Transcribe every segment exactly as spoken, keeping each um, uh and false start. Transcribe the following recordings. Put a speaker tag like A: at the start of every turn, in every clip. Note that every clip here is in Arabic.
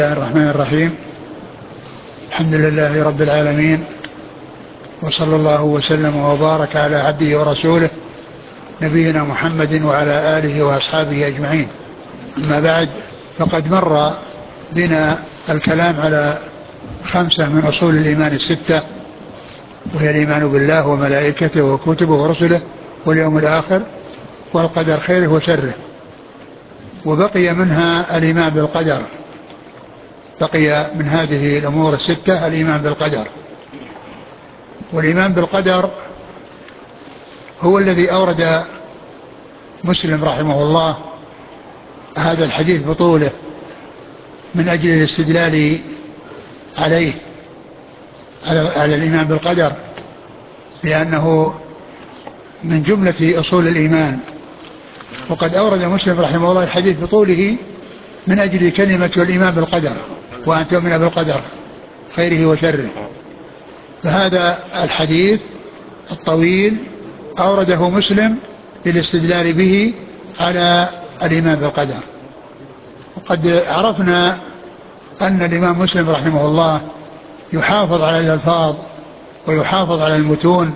A: بسم الله الرحمن الرحيم. الحمد لله رب العالمين، وصلى الله وسلم وبارك على عبده ورسوله نبينا محمد وعلى آله وأصحابه أجمعين. أما بعد، فقد مر بنا الكلام على خمسة من أصول الإيمان الستة، وهي الإيمان بالله وملائكته وكتبه ورسله واليوم الآخر والقدر خيره وشره، وبقي منها الإيمان بالقدر. بقي من هذه الأمور الستة الإيمان بالقدر. والإيمان بالقدر هو الذي أورد مسلم رحمه الله هذا الحديث بطوله من أجل الاستدلال عليه على الإيمان بالقدر، لأنه من جملة أصول الإيمان. وقد أورد مسلم رحمه الله الحديث بطوله من أجل كلمة الإيمان بالقدر، وأن تؤمن بالقدر خيره وشره. فهذا الحديث الطويل أورده مسلم للاستدلال به على الإيمان بالقدر. وقد عرفنا أن الإمام مسلم رحمه الله يحافظ على الألفاظ ويحافظ على المتون،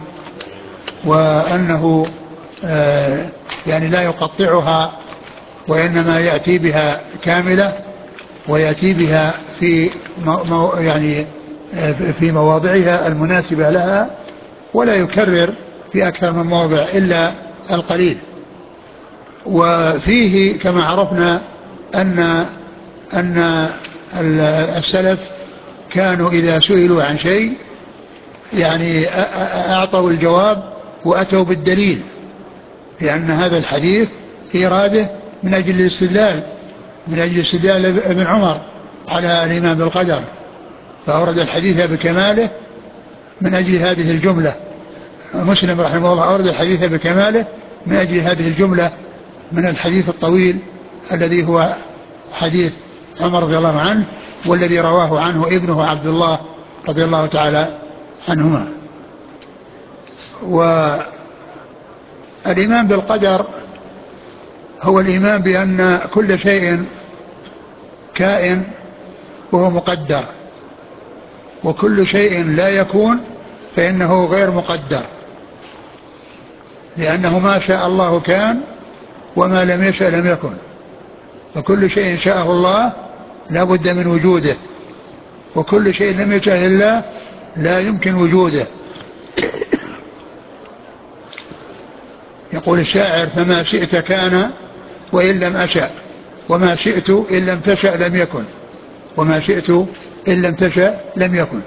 A: وأنه آه يعني لا يقطعها، وإنما يأتي بها كاملة، ويأتي بها في مو يعني في مواضعها المناسبة لها، ولا يكرر في أكثر من موضع إلا القليل. وفيه كما عرفنا أن أن السلف كانوا إذا سئلوا عن شيء يعني أعطوا الجواب وأتوا بالدليل، لأن هذا الحديث إراده من أجل الاستدلال من أجل استدلال ابن عمر على الإيمان بالقدر، فأورد الحديث بكماله من أجل هذه الجملة. مسلم رحمه الله أورد الحديث بكماله من أجل هذه الجملة من الحديث الطويل الذي هو حديث عمر رضي الله عنه، والذي رواه عنه ابنه عبد الله رضي الله تعالى عنهما. والإيمان بالقدر هو الإيمان بأن كل شيء كائن وهو مقدر، وكل شيء لا يكون فإنه غير مقدر، لأنه ما شاء الله كان وما لم يشأ لم يكن، فكل شيء شاءه الله لا بد من وجوده، وكل شيء لم يشاء الله لا يمكن وجوده. يقول الشاعر: فما شئت كان وإن لم أشأ، وما شئت إن لم تشأ لم يكن، وما شئت إن لم تشأ لم يكن.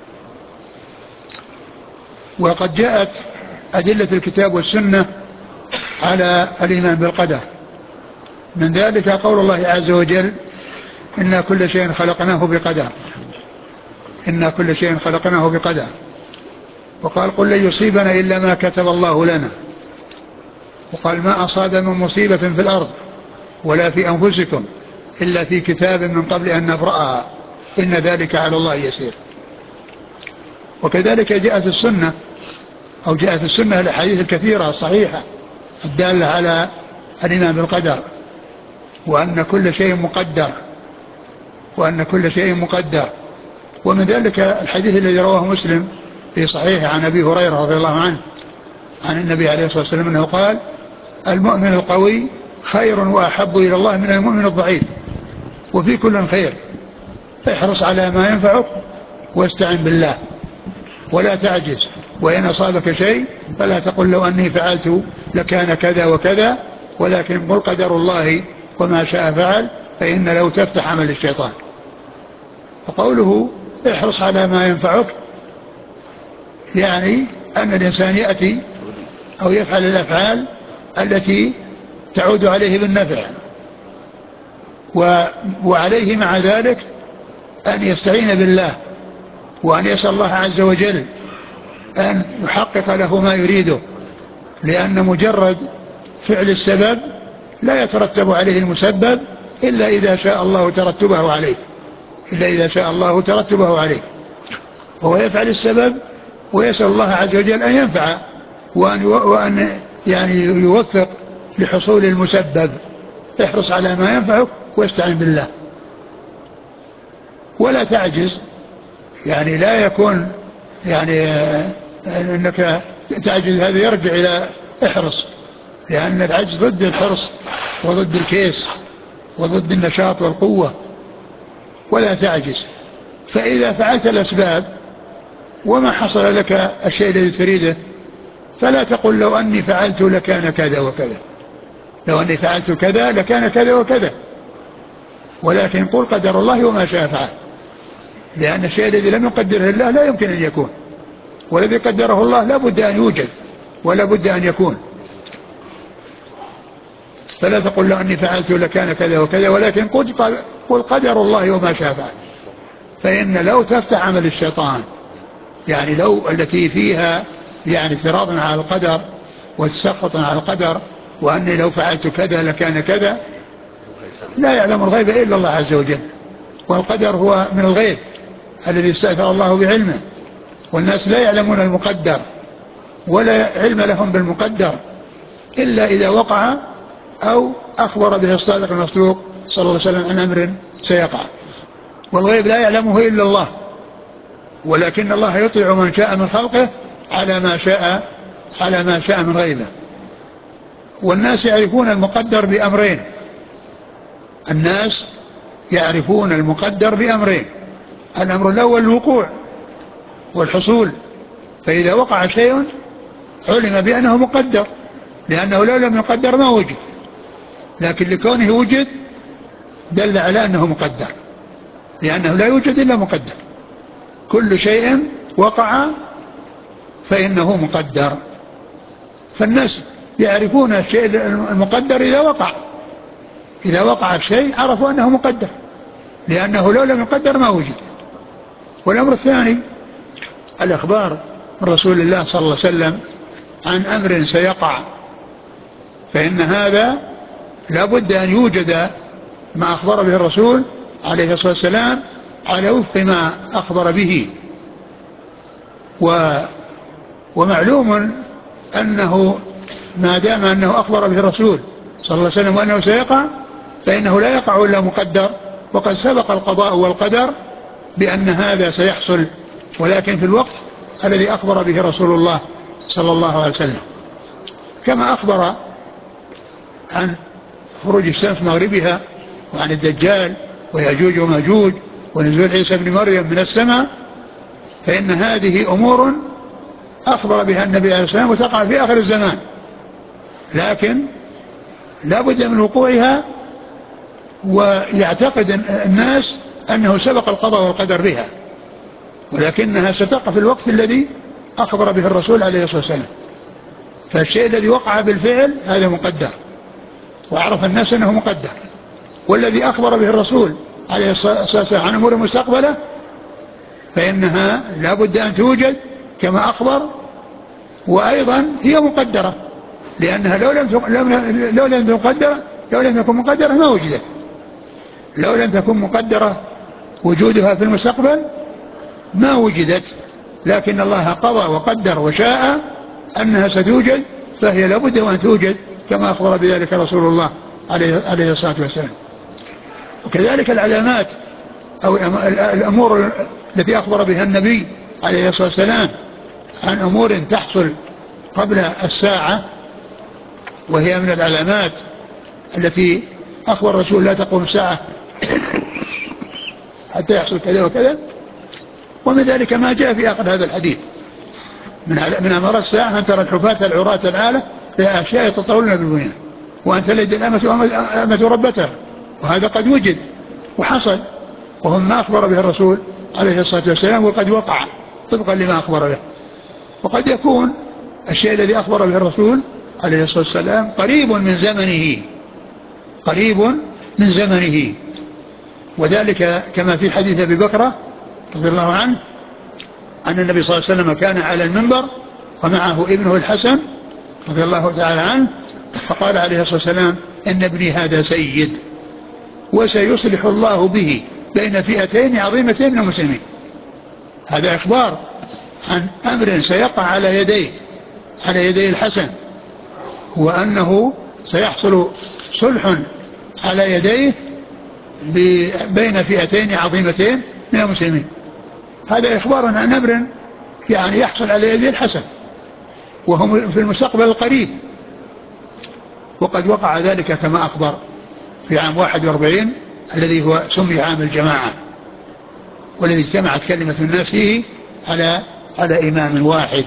A: وقد جاءت أدلة الكتاب والسنة على الإيمان بالقدر، من ذلك قول الله عز وجل: إنا كل شيء خلقناه بقدر إنا كل شيء خلقناه بقدر. وقال: قل لن يصيبنا إلا ما كتب الله لنا. وقال: ما أصاب من مصيبة في الأرض ولا في أنفسكم إلا في كتاب من قبل أن نبرأها إن ذلك على الله يسير. وكذلك جاءت السنة أو جاءت السنة الأحاديث الكثيرة الصحيحة الدالة على الإيمان بالقدر، وأن كل شيء مقدر وأن كل شيء مقدر. ومن ذلك الحديث الذي رواه مسلم في صحيح عن أبي هريرة رضي الله عنه عن النبي عليه الصلاة والسلام أنه قال: المؤمن القوي خير وأحب إلى الله من المؤمن الضعيف، وفي كل خير، احرص على ما ينفعك واستعن بالله ولا تعجز، وإن أصابك شيء فلا تقل لو أني فعلت لكان كذا وكذا، ولكن قل قدر الله وما شاء فعل، فإن لو تفتح عمل الشيطان. وقوله احرص على ما ينفعك يعني أن الإنسان يأتي أو يفعل الأفعال التي تعود عليه بالنفع، وعليه مع ذلك أن يستعين بالله، وأن يسأل الله عز وجل أن يحقق له ما يريده، لأن مجرد فعل السبب لا يترتب عليه المسبب إلا إذا شاء الله ترتبه عليه إلا إذا شاء الله ترتبه عليه وهو يفعل السبب ويسأل الله عز وجل أن ينفع وأن, وأن يعني يوفق لحصول المسبب. احرص على ما ينفعك واستعن بالله. ولا تعجز، يعني لا يكون يعني أنك تعجز، هذا يرجع إلى احرص، لأن العجز ضد الحرص وضد الكيس وضد النشاط والقوة، ولا تعجز. فإذا فعلت الأسباب وما حصل لك الشيء الذي تريده فلا تقل لو أني فعلت لكان كذا وكذا، لو أني فعلت كذا لكان كذا وكذا، ولكن قل قدر الله وما شاء فعل، لأن الشيء الذي لم يقدره الله لا يمكن أن يكون، والذي قدره الله لا بد أن يوجد ولا بد أن يكون. فلا تقل لو أني فعلت لكان كذا وكذا، ولكن قل قدر الله وما شاء فعل. فإن لو تفتح عمل الشيطان، يعني لو التي فيها يعني اعتراض على القدر وتسخط على القدر، وأني لو فعلت كذا لكان كذا، لا يعلم الغيب إلا الله عز وجل، والقدر هو من الغيب الذي استأثر الله بعلمه، والناس لا يعلمون المقدر ولا علم لهم بالمقدر إلا إذا وقع أو أخبر به الصادق المصدوق صلى الله عليه وسلم عن أمر سيقع. والغيب لا يعلمه إلا الله، ولكن الله يطلع من شاء من خلقه على ما شاء على ما شاء من غيبه. والناس يعرفون المقدر بأمرين، الناس يعرفون المقدر بأمرين: الأمر الأول الوقوع والحصول، فإذا وقع شيء علم بأنه مقدر، لأنه لو لم يقدر ما وجد، لكن لكونه وجد دل على أنه مقدر، لأنه لا يوجد إلا مقدر، كل شيء وقع فإنه مقدر. فالناس يعرفون الشيء المقدر إذا وقع، إذا وقع الشيء عرفوا أنه مقدر، لأنه لو لم يقدر ما وجد. والأمر الثاني الأخبار من رسول الله صلى الله عليه وسلم عن أمر سيقع، فإن هذا لا بد أن يوجد ما أخبر به الرسول عليه الصلاة والسلام على وفق ما أخبر به. و ومعلوم أنه ما دام أنه أخبر به الرسول صلى الله عليه وسلم وأنه سيقع فإنه لا يقع إلا مقدر، وقد سبق القضاء والقدر بأن هذا سيحصل، ولكن في الوقت الذي أخبر به رسول الله صلى الله عليه وسلم، كما أخبر عن خروج الشمس مغربها وعن الدجال ويأجوج وماجوج ونزول عيسى بن مريم من السماء، فإن هذه أمور أخبر بها النبي عليه الصلاة والسلام وتقع في آخر الزمان، لكن لا بد من وقوعها، ويعتقد الناس أنه سبق القضاء والقدر بها، ولكنها ستقع في الوقت الذي أخبر به الرسول عليه الصلاة والسلام. فالشيء الذي وقع بالفعل هذا مقدر، وعرف الناس أنه مقدر، والذي أخبر به الرسول عليه الصلاة والسلام عن أمور مستقبلة فإنها لا بد أن توجد كما أخبر، وأيضا هي مقدرة، لأنها لو لم لو لم تقدر لو لم تكن مقدرة ما وجدت، لو لم تكن مقدرة وجودها في المستقبل ما وجدت، لكن الله قضى وقدر وشاء أنها ستوجد، فهي لابد أن توجد كما أخبر بذلك رسول الله عليه الصلاة والسلام. وكذلك العلامات أو الأمور التي أخبر بها النبي عليه الصلاة والسلام عن أمور تحصل قبل الساعة، وهي من العلامات التي أخبر الرسول لا تقوم الساعة حتى يحصل كذا وكذا، ومن ذلك ما جاء في آخر هذا الحديث من من أمارات الساعة أن ترى الحفاة العراة العالة في أشياء يتطاولون بالبنيان، وأن تلد الأمة أمة ربتها، وهذا قد وجد وحصل، وهم ما أخبر به الرسول عليه الصلاة والسلام، وقد وقع طبقا لما أخبر به. وقد يكون الشيء الذي أخبر به الرسول عليه الصلاة والسلام قريب من زمنه قريب من زمنه وذلك كما في حديث أبي بكرة رضي الله عنه أن النبي صلى الله عليه وسلم كان على المنبر ومعه ابنه الحسن رضي الله تعالى عنه، فقال عليه الصلاة والسلام: إن ابني هذا سيد وسيصلح الله به بين فئتين عظيمتين من المسلمين. هذا إخبار عن أمر سيقع على يديه على يدي الحسن، وأنه سيحصل صلح على يديه بين فئتين عظيمتين من المسلمين. هذا إخبار عن أمر يعني يحصل على يد الحسن وهم في المستقبل القريب، وقد وقع ذلك كما أخبر في عام واحد وأربعين الذي هو سمي عام الجماعة، والذي اجتمعت كلمة الناس فيه على على إمام واحد.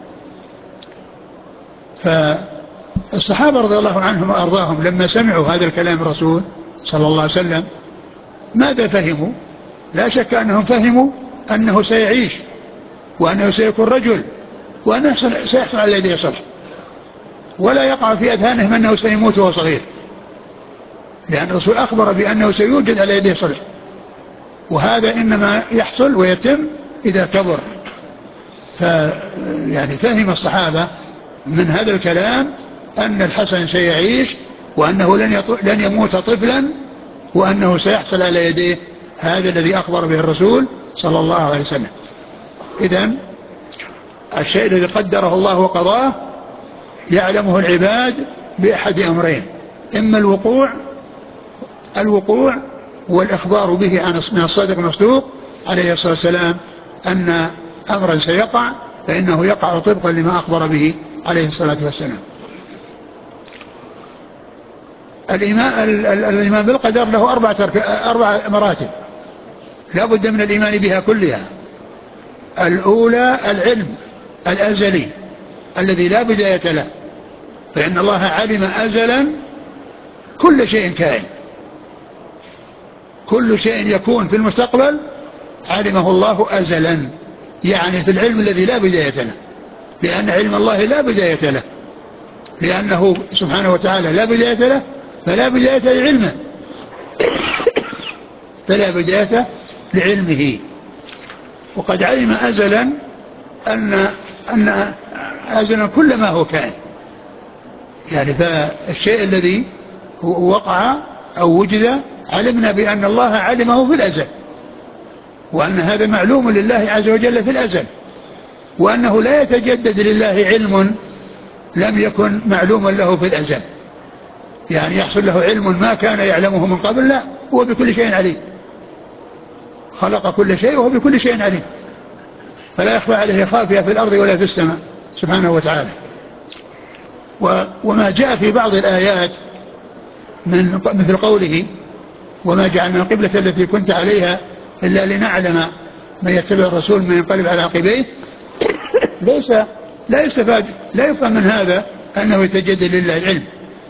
A: فالصحابة رضي الله عنهم وأرضاهم لما سمعوا هذا الكلام الرسول صلى الله عليه وسلم ماذا فهموا؟ لا شك أنهم فهموا أنه سيعيش وأنه سيكون رجل وأنه سيحصل على يديه صلح، ولا يقع في أذهانهم أنه سيموت وهو صغير، لأن الرسول أخبر بأنه سيوجد على يديه صلح، وهذا إنما يحصل ويتم إذا كبر. فيعني فهم الصحابة من هذا الكلام أن الحسن سيعيش وأنه لن, لن يموت طفلا، وأنه سيحصل على يديه هذا الذي أخبر به الرسول صلى الله عليه وسلم. إذن الشيء الذي قدره الله وقضاه يعلمه العباد بأحد أمرين: إما الوقوع الوقوع والإخبار به عن من الصادق المصدوق عليه الصلاة والسلام أن أمرا سيقع فإنه يقع طبقا لما أخبر به عليه الصلاة والسلام. الإيمان, الإيمان بالقدر له أربع, أربع مراتب لا بد من الإيمان بها كلها. الأولى العلم الأزلي الذي لا بداية له، فإن الله علم أزلا كل شيء كائن، كل شيء يكون في المستقبل علمه الله أزلا، يعني في العلم الذي لا بداية له، لأن علم الله لا بداية له، لأنه سبحانه وتعالى لا بداية له فلا بداية لعلمه فلا بداية لعلمه. وقد علم أزلا أن أن أزلا كل ما هو كائن، يعني فالشيء الذي وقع أو وجد علمنا بأن الله علمه في الأزل، وأن هذا معلوم لله عز وجل في الأزل، وأنه لا يتجدد لله علم لم يكن معلوما له في الأزل، يعني يحصل له علم ما كان يعلمه من قبل، لا، هو بكل شيء عليم، خلق كل شيء وهو بكل شيء عليم، فلا يخفى عليه خافية في الأرض ولا في السماء سبحانه وتعالى. وما جاء في بعض الآيات من مثل قوله: وما جعلنا القبلة التي كنت عليها إلا لنعلم من يتبع الرسول من ينقلب على عقبيه، ليس لا يستفاد لا يفهم من هذا أنه يتجدد لله العلم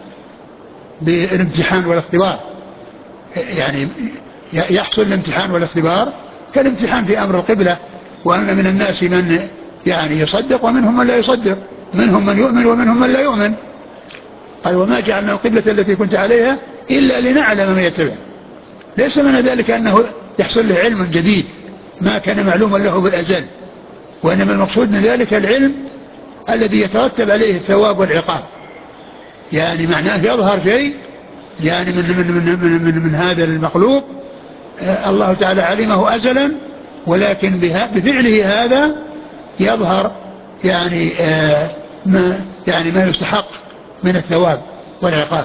A: بالامتحان والاختبار، يعني يحصل الامتحان والاختبار كالامتحان في أمر القبلة، وأن من الناس من يعني يصدق ومنهم من لا يصدق، منهم من يؤمن ومنهم من لا يؤمن. قال: وما جعلنا القبلة التي كنت عليها إلا لنعلم من يتبع، ليس من ذلك أنه يحصل له علم جديد ما كان معلوما له بالأزل، وإنما المقصود من ذلك العلم الذي يترتب عليه الثواب والعقاب، يعني معناه يظهر شيء يعني من, من, من, من, من, من هذا المخلوق آه الله تعالى علمه أزلا، ولكن بفعله هذا يظهر يعني آه ما يعني ما يستحق من الثواب والعقاب،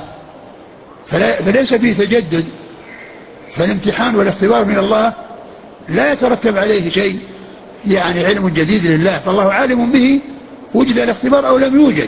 A: فليس فيه تجدد. فالامتحان والاختبار من الله لا يترتب عليه شيء يعني علم جديد لله، فالله عالم به وجد الاختبار أو لم يوجد،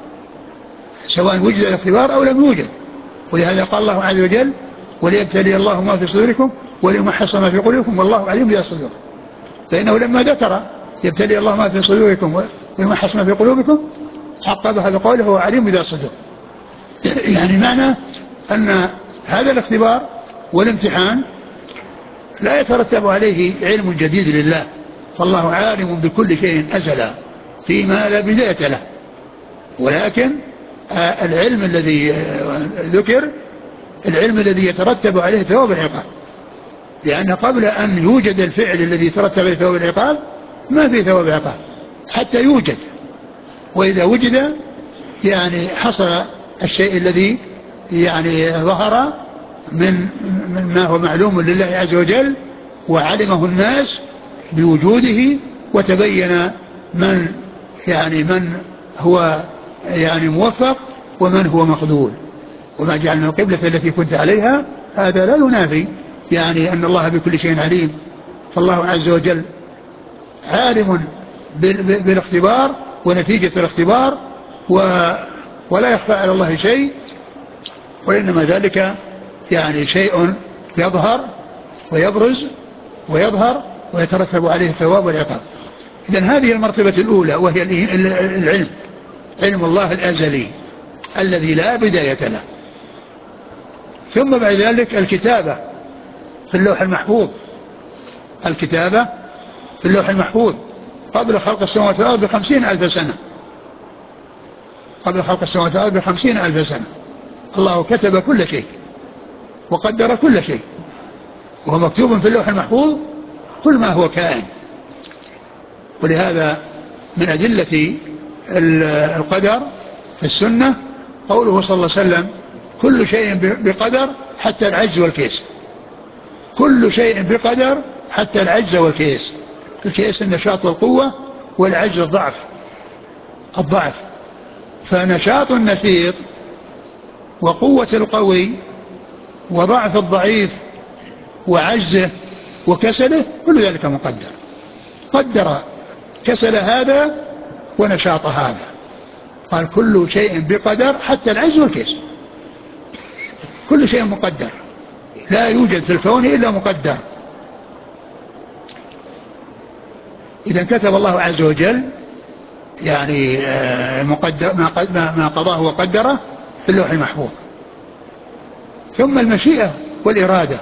A: سواء وجد الاختبار أو لم يوجد. ولهذا قال الله عز وجل: وليبتلي الله ما في صدوركم وليمحص ما في قلوبكم والله عليم بذات الصدور. فإنه لما ذكر يبتلي الله ما في صدوركم ويمحص ما في قلوبكم عقبها بقوله: هو عليم بذات الصدور. يعني معنى أن هذا الاختبار والامتحان لا يترتب عليه علم جديد لله، فالله عالم بكل شيء أزلا فيما لا بداية له، ولكن العلم الذي ذكر العلم الذي يترتب عليه ثواب العقاب، لأن قبل أن يوجد الفعل الذي يترتب عليه ثواب العقاب ما في ثواب عقاب حتى يوجد، وإذا وجد يعني حصل الشيء الذي يعني ظهر من ما هو معلوم لله عز وجل وعلمه الناس بوجوده، وتبين من يعني من هو يعني موفق ومن هو مخذول. وما جعلنا القبلة التي كنت عليها هذا لا ينافي يعني أن الله بكل شيء عليم، فالله عز وجل عالم بالاختبار ونتيجة الاختبار، ولا يخفى على الله شيء، وإنما ذلك يعني شيء يظهر ويبرز ويظهر ويترتب عليه الثواب والعقاب. إذن هذه المرتبة الأولى وهي العلم، علم الله الأزلي الذي لا بداية له. ثم بعد ذلك الكتابة في اللوح المحفوظ، الكتابة في اللوح المحفوظ قبل خلق السماوات والأرض بخمسين ألف سنة، قبل خلق السماوات والأرض بخمسين ألف سنة الله كتب كل شيء وقدر كل شيء، وهو مكتوب في اللوح المحفوظ كل ما هو كائن. ولهذا من أدلة القدر في السنة قوله صلى الله عليه وسلم: كل شيء بقدر حتى العجز والكيس. كل شيء بقدر حتى العجز والكيس. الكيس النشاط والقوة، والعجز الضعف الضعف فنشاط النشيط وقوة القوي وضعف الضعيف وعجزه وكسله كل ذلك مقدر. قدر كسل هذا ونشاط هذا، قال كل شيء بقدر حتى العجز والكسل، كل شيء مقدر، لا يوجد في الكون إلا مقدر. إذا كتب الله عز وجل يعني مقدر ما قضاه وقدره في اللوح المحفوظ. ثم المشيئة والإرادة،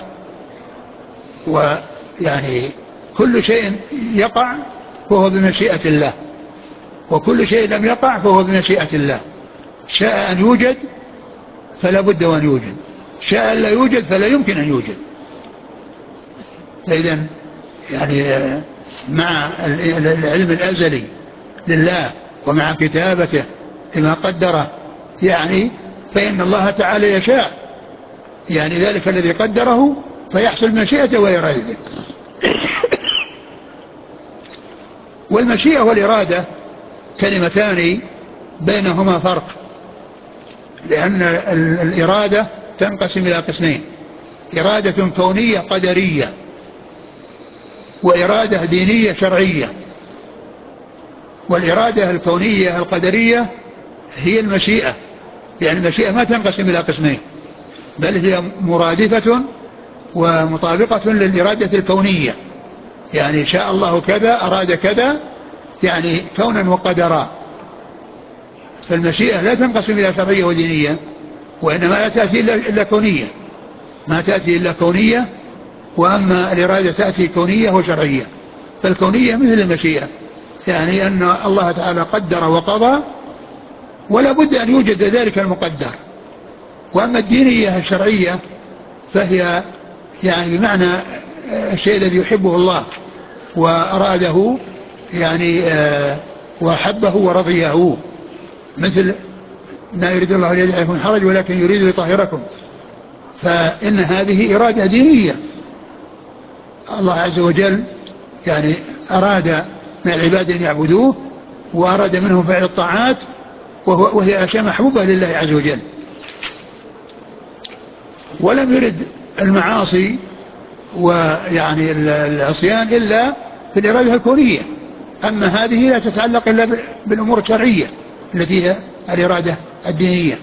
A: ويعني كل شيء يقع فهو بمشيئة الله، وكل شيء لم يقع فهو بمشيئة الله. شاء أن يوجد فلا بد وأن يوجد، شاء أن لا يوجد فلا يمكن أن يوجد. فإذن يعني مع العلم الأزلي لله ومع كتابته لما قدره، يعني فإن الله تعالى يشاء، يعني ذلك الذي قدره فيحصل مشيئته وإرادته. والمشيئة والإرادة كلمتان بينهما فرق، لأن الإرادة تنقسم إلى قسمين: إرادة كونية قدرية، وإرادة دينية شرعية. والإرادة الكونية القدرية هي المشيئة، يعني المشيئة ما تنقسم إلى قسمين، بل هي مرادفة ومطابقة للإرادة الكونية، يعني شاء الله كذا أراد كذا، يعني كونا وقدرا. فالمشيئة لا تنقسم إلى شرعية ودينية، وإنما لا تأتي إلا كونية، ما تأتي إلا كونية. وأما الإرادة تأتي كونية وشرعية. فالكونية مثل المشيئة، يعني أن الله تعالى قدر وقضى ولا بد أن يوجد ذلك المقدر. وأما الدينية الشرعية فهي يعني بمعنى الشيء الذي يحبه الله وأراده، يعني وحبه ورضيه، مثل ما يريد الله أن يجعل لكم حرج ولكن يريد ليطهركم. فإن هذه إرادة دينية، الله عز وجل يعني أراد من العباد أن يعبدوه، وأراد منهم فعل الطاعات، وهي أشياء محبوبة لله عز وجل. ولم يرد المعاصي ويعني العصيان إلا في الإرادة الكونية. أما هذه لا تتعلق إلا بالأمور الشرعية التي هي الإرادة الدينية.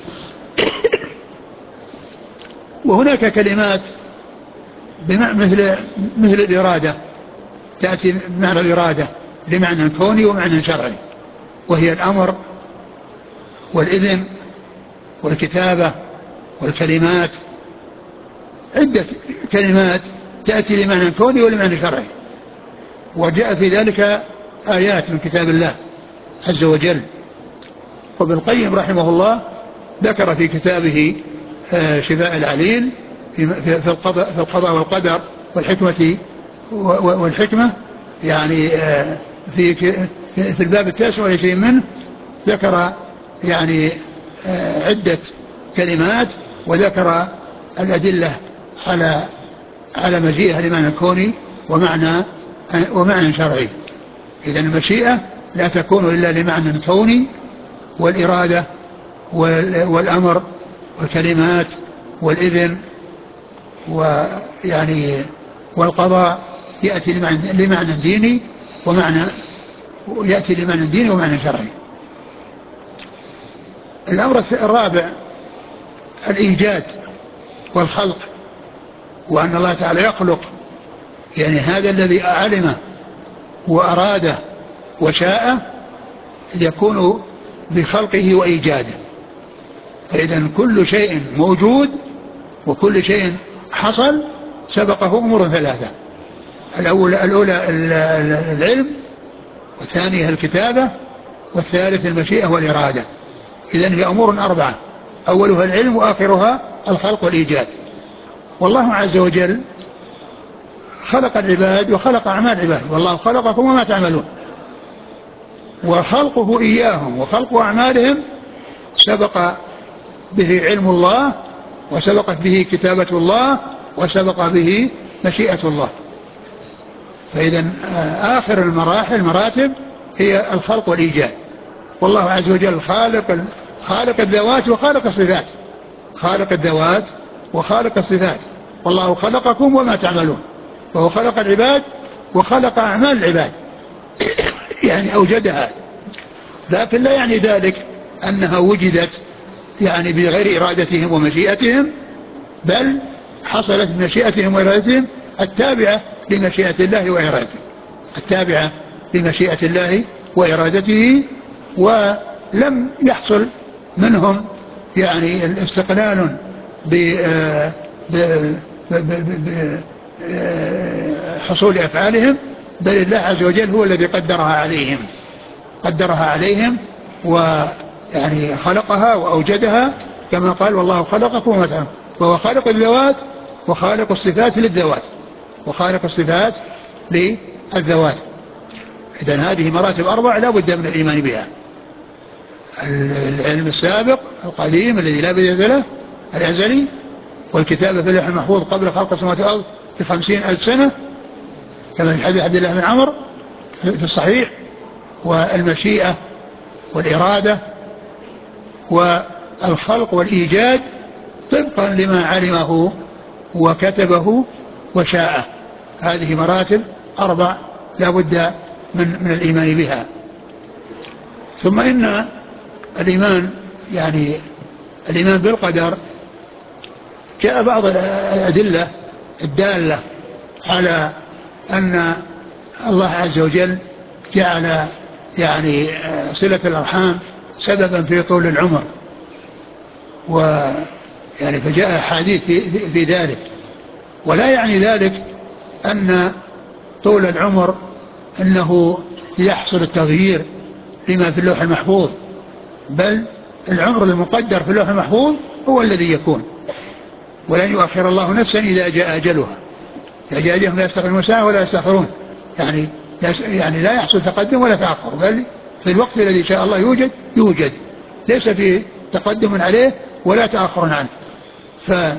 A: وهناك كلمات مثل مثل الإرادة تأتي بمعنى الإرادة لمعنى كوني ومعنى شرعي، وهي الأمر والإذن والكتابة والكلمات. عدة كلمات تأتي لمعنى كوني ولمعنى شرعي، وجاء في ذلك آيات من كتاب الله عز وجل. وابن القيم رحمه الله ذكر في كتابه شفاء العليل في القضاء والقدر والحكمة والحكمة، يعني في في الباب التاسع والعشرين منه ذكر يعني عدة كلمات، وذكر الأدلة على على مجيئها لمعنى كوني ومعنى ومعنى شرعي. إذن المشيئة لا تكون إلا لمعنى كوني، والإرادة والأمر والكلمات والإذن ويعني والقضاء يأتي لمعنى, لمعنى ديني ومعنى يأتي لمعنى ديني ومعنى شرعي. الأمر الرابع الإيجاد والخلق، وأن الله تعالى يخلق، يعني هذا الذي علمه وأراده وشاء يكون بخلقه وإيجاده. فإذا كل شيء موجود وكل شيء حصل سبقه أمور ثلاثة: الأولى, الأولى العلم، والثانية الكتابة، والثالث المشيئة والإرادة. إذن هي أمور أربعة: أولها العلم وآخرها الخلق والإيجاد. والله عز وجل خلق العباد وخلق أعمال العباد، والله خلقكم وما تعملون. وخلقه إياهم وخلق أعمالهم سبق به علم الله، وسبقت به كتابة الله، وسبق به مشيئة الله. فإذا آخر المراحل المراتب هي الخلق والإيجاد. والله عز وجل خالق خالق الذوات وخالق الصفات، خالق الذوات وخالق الصفات. والله خلقكم وما تعملون، وهو خلق العباد وخلق أعمال العباد يعني أوجدها، لكن لا يعني ذلك أنها وجدت يعني بغير إرادتهم ومشيئتهم، بل حصلت بمشيئتهم وإرادتهم التابعة لمشيئة الله وإرادته، التابعة لمشيئة الله وإرادته. ولم يحصل منهم يعني الاستقلال بحصول أفعالهم، بل الله عز وجل هو الذي قدرها عليهم قدرها عليهم ويعني خلقها وأوجدها، كما قال: والله خلقكم وما تعملون. وهو خالق الذوات وخالق الصفات للذوات وخالق الصفات للذوات. إذن هذه مراتب أربع لا بد من الإيمان بها: العلم السابق القديم الذي لا بداية له الأزلي، والكتابة في اللوح المحفوظ قبل خلق السماوات والأرض بخمسين ألف سنة كما في حديث عبد الله بن عمر في الصحيح، والمشيئة والإرادة والخلق والإيجاد طبقا لما علمه وكتبه وشاءه. هذه مراتب أربع لا بد من, من الإيمان بها. ثم إن الإيمان يعني الإيمان بالقدر جاء بعض الأدلة الدالة على أن الله عز وجل جعل يعني صلة الأرحام سببا في طول العمر، ويعني فجاء حديث في, في ذلك. ولا يعني ذلك أن طول العمر أنه يحصل التغيير لما في اللوح المحفوظ، بل العمر المقدر في اللوح المحفوظ هو الذي يكون، ولن يؤخر الله نفسا إذا جاء أجلها. إذا جاء أجلهم لا يستقدمون ساعة ولا يستأخرون، يعني يعني لا يحصل تقدم ولا تأخر، بل في الوقت الذي شاء الله يوجد يوجد، ليس في تقدم عليه ولا تأخر عنه. فهذه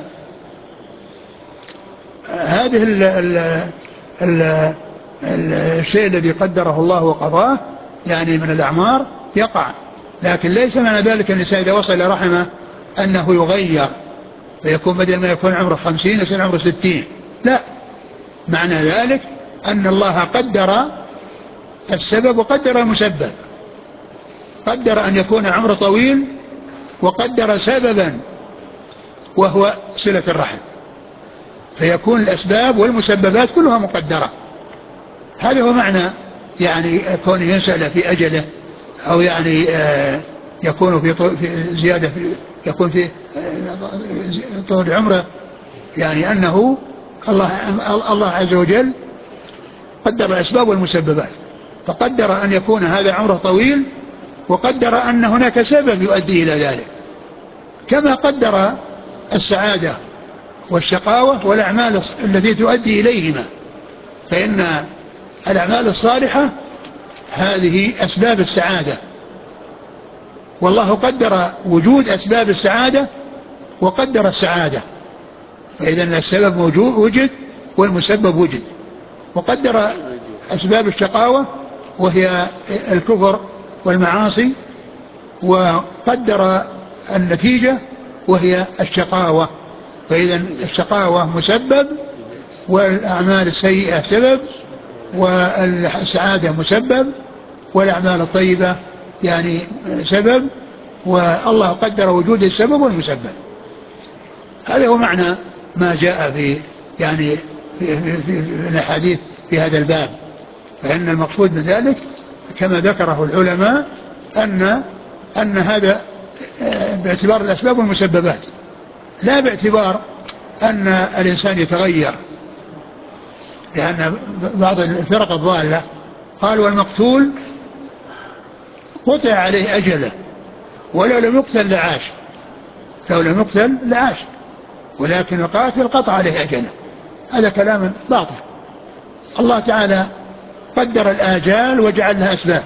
A: ال ال ال الشيء الذي قدره الله وقضاه يعني من الأعمار يقع، لكن ليس معنى ذلك أن الإنسان إذا وصل إلى رحمه أنه يغير فيكون بدل ما يكون عمره خمسين يصير عمره ستين، لا، معنى ذلك أن الله قدر السبب وقدر المسبب، قدر أن يكون عمره طويل وقدر سببا وهو صلة الرحم، فيكون الأسباب والمسببات كلها مقدرة. هذا هو معنى يعني كونه ينسأل في أجله، أو يعني آه يكون في, في زيادة في يكون في آه طول عمره، يعني أنه الله, الله عز وجل قدر الأسباب والمسببات، فقدر أن يكون هذا عمره طويل، وقدر أن هناك سبب يؤدي إلى ذلك، كما قدر السعادة والشقاوة والأعمال التي تؤدي إليهما. فإن الأعمال الصالحة هذه أسباب السعادة، والله قدر وجود أسباب السعادة وقدر السعادة، فإذا السبب موجود وجد والمسبب وجد، وقدر أسباب الشقاوة وهي الكفر والمعاصي، وقدر النتيجة وهي الشقاوة، فإذا الشقاوة مسبب والأعمال السيئة سبب، والسعادة مسبب، والأعمال الطيبة يعني سبب، والله قدر وجود السبب والمسبب. هذا هو معنى ما جاء في يعني في, في, في, في الأحاديث في هذا الباب. فإن المقصود من ذلك كما ذكره العلماء أن أن هذا باعتبار الأسباب والمسببات، لا باعتبار أن الإنسان يتغير، لأن بعض الفرق الضالة قالوا المقتول قطع عليه أجله ولو لم يقتل لعاش، لو لم يقتل لعاش، ولكن القاتل قطع عليه أجله. هذا كلام باطل. الله تعالى قدر الآجال وجعل لها أسباب،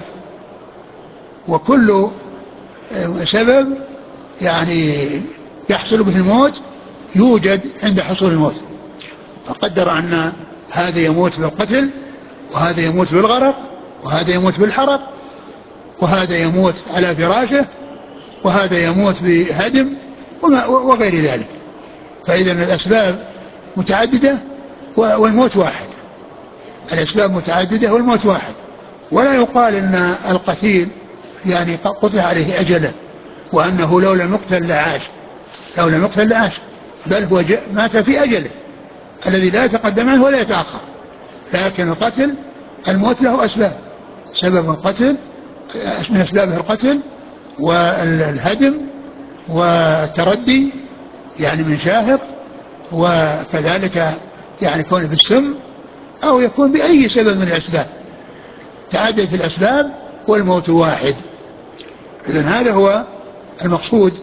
A: وكل سبب يعني يحصل به الموت يوجد عند حصول الموت. فقدر أن هذا يموت بالقتل، وهذا يموت بالغرق، وهذا يموت بالحرق، وهذا يموت على فراشه، وهذا يموت بهدم وغير ذلك. فإذا الأسباب متعددة والموت واحد، الأسباب متعددة والموت واحد. ولا يقال أن القتيل يعني قطع عليه أجله وأنه لو لم يقتل لعاش، لو لم يقتل لعاش، بل هو مات في أجله الذي لا يتقدم عنه ولا يتأخر. لكن القتل الموت له أسباب، سبب القتل من أسبابه القتل والهدم والتردي يعني من شاهق، وكذلك يعني يكون بالسم أو يكون بأي سبب من الأسباب، تعددت الأسباب والموت واحد. إذن هذا هو المقصود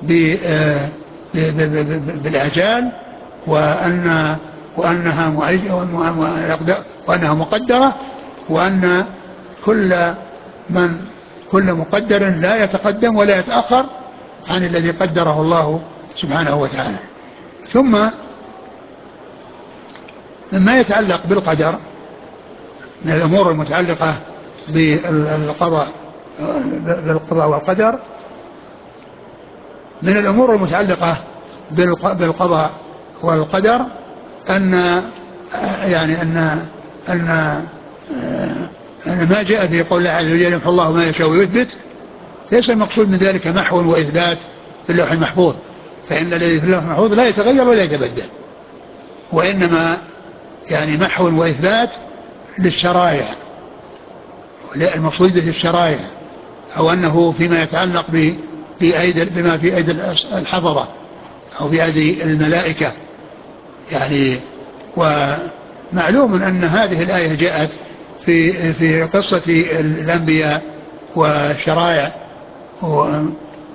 A: بالآجال، وأن وأنها وأنها مقدرة، وأن كل من كل مقدر لا يتقدم ولا يتأخر عن الذي قدره الله سبحانه وتعالى. ثم مما يتعلق بالقدر من الأمور المتعلقة بالقضاء بالقضاء والقدر، من الأمور المتعلقة بالقضاء والقدر أن يعني أن أن أن ما جاء في قول الله عز وجل يمحو الله ما يشاء ويثبت، ليس المقصود من ذلك محو وإثبات في اللوح المحفوظ، فإن الذي في اللوح المحفوظ لا يتغير ولا يتبدل، وإنما يعني محو وإثبات للشرائع، المقصود به الشرائع، أو أنه فيما يتعلق بأيدي بما في أيدي الحفظة أو بأيدي الملائكة يعني. ومعلوم أن هذه الآية جاءت في في قصة الأنبياء والشرائع، وأن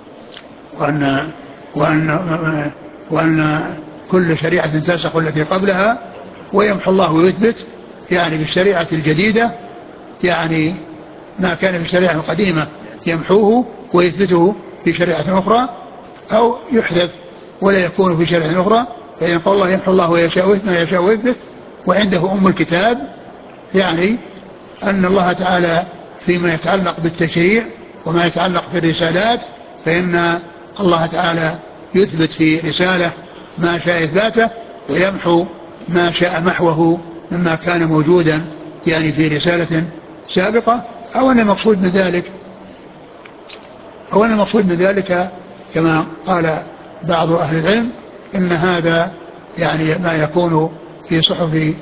A: وأن وأن كل شريعة تنسخ التي قبلها ويمحو الله ويثبت، يعني بالشريعة الجديدة يعني ما كان في الشريعة القديمة يمحوه ويثبته في شريعة أخرى، أو يحذف ولا يكون في شريعة أخرى. فإن قال الله يمحو الله ويشاء ما يشاء ويثبت، وعنده أم الكتاب، يعني أن الله تعالى فيما يتعلق بالتشريع وما يتعلق بالرسالات فإن الله تعالى يثبت في رسالة ما شاء إثباته، ويمحو ما شاء محوه مما كان موجودا يعني في رسالة سابقة. أو أن المقصود من ذلك أو أن المقصود من ذلك كما قال بعض أهل العلم إن هذا يعني ما يكون في صحف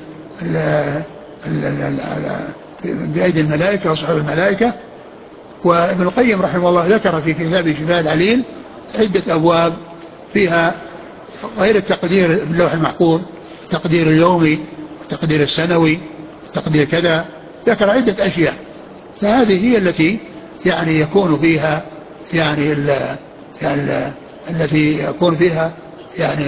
A: بأيدي الملائكة وصحف الملائكة. وابن القيم رحمه الله ذكر في كتابه شفاء العليل عدة أبواب فيها غير التقدير في اللوح المحفوظ، التقدير اليومي، التقدير السنوي، التقدير كذا، ذكر عدة أشياء. فهذه هي التي يعني يكون فيها يعني ال يعني التي يكون فيها يعني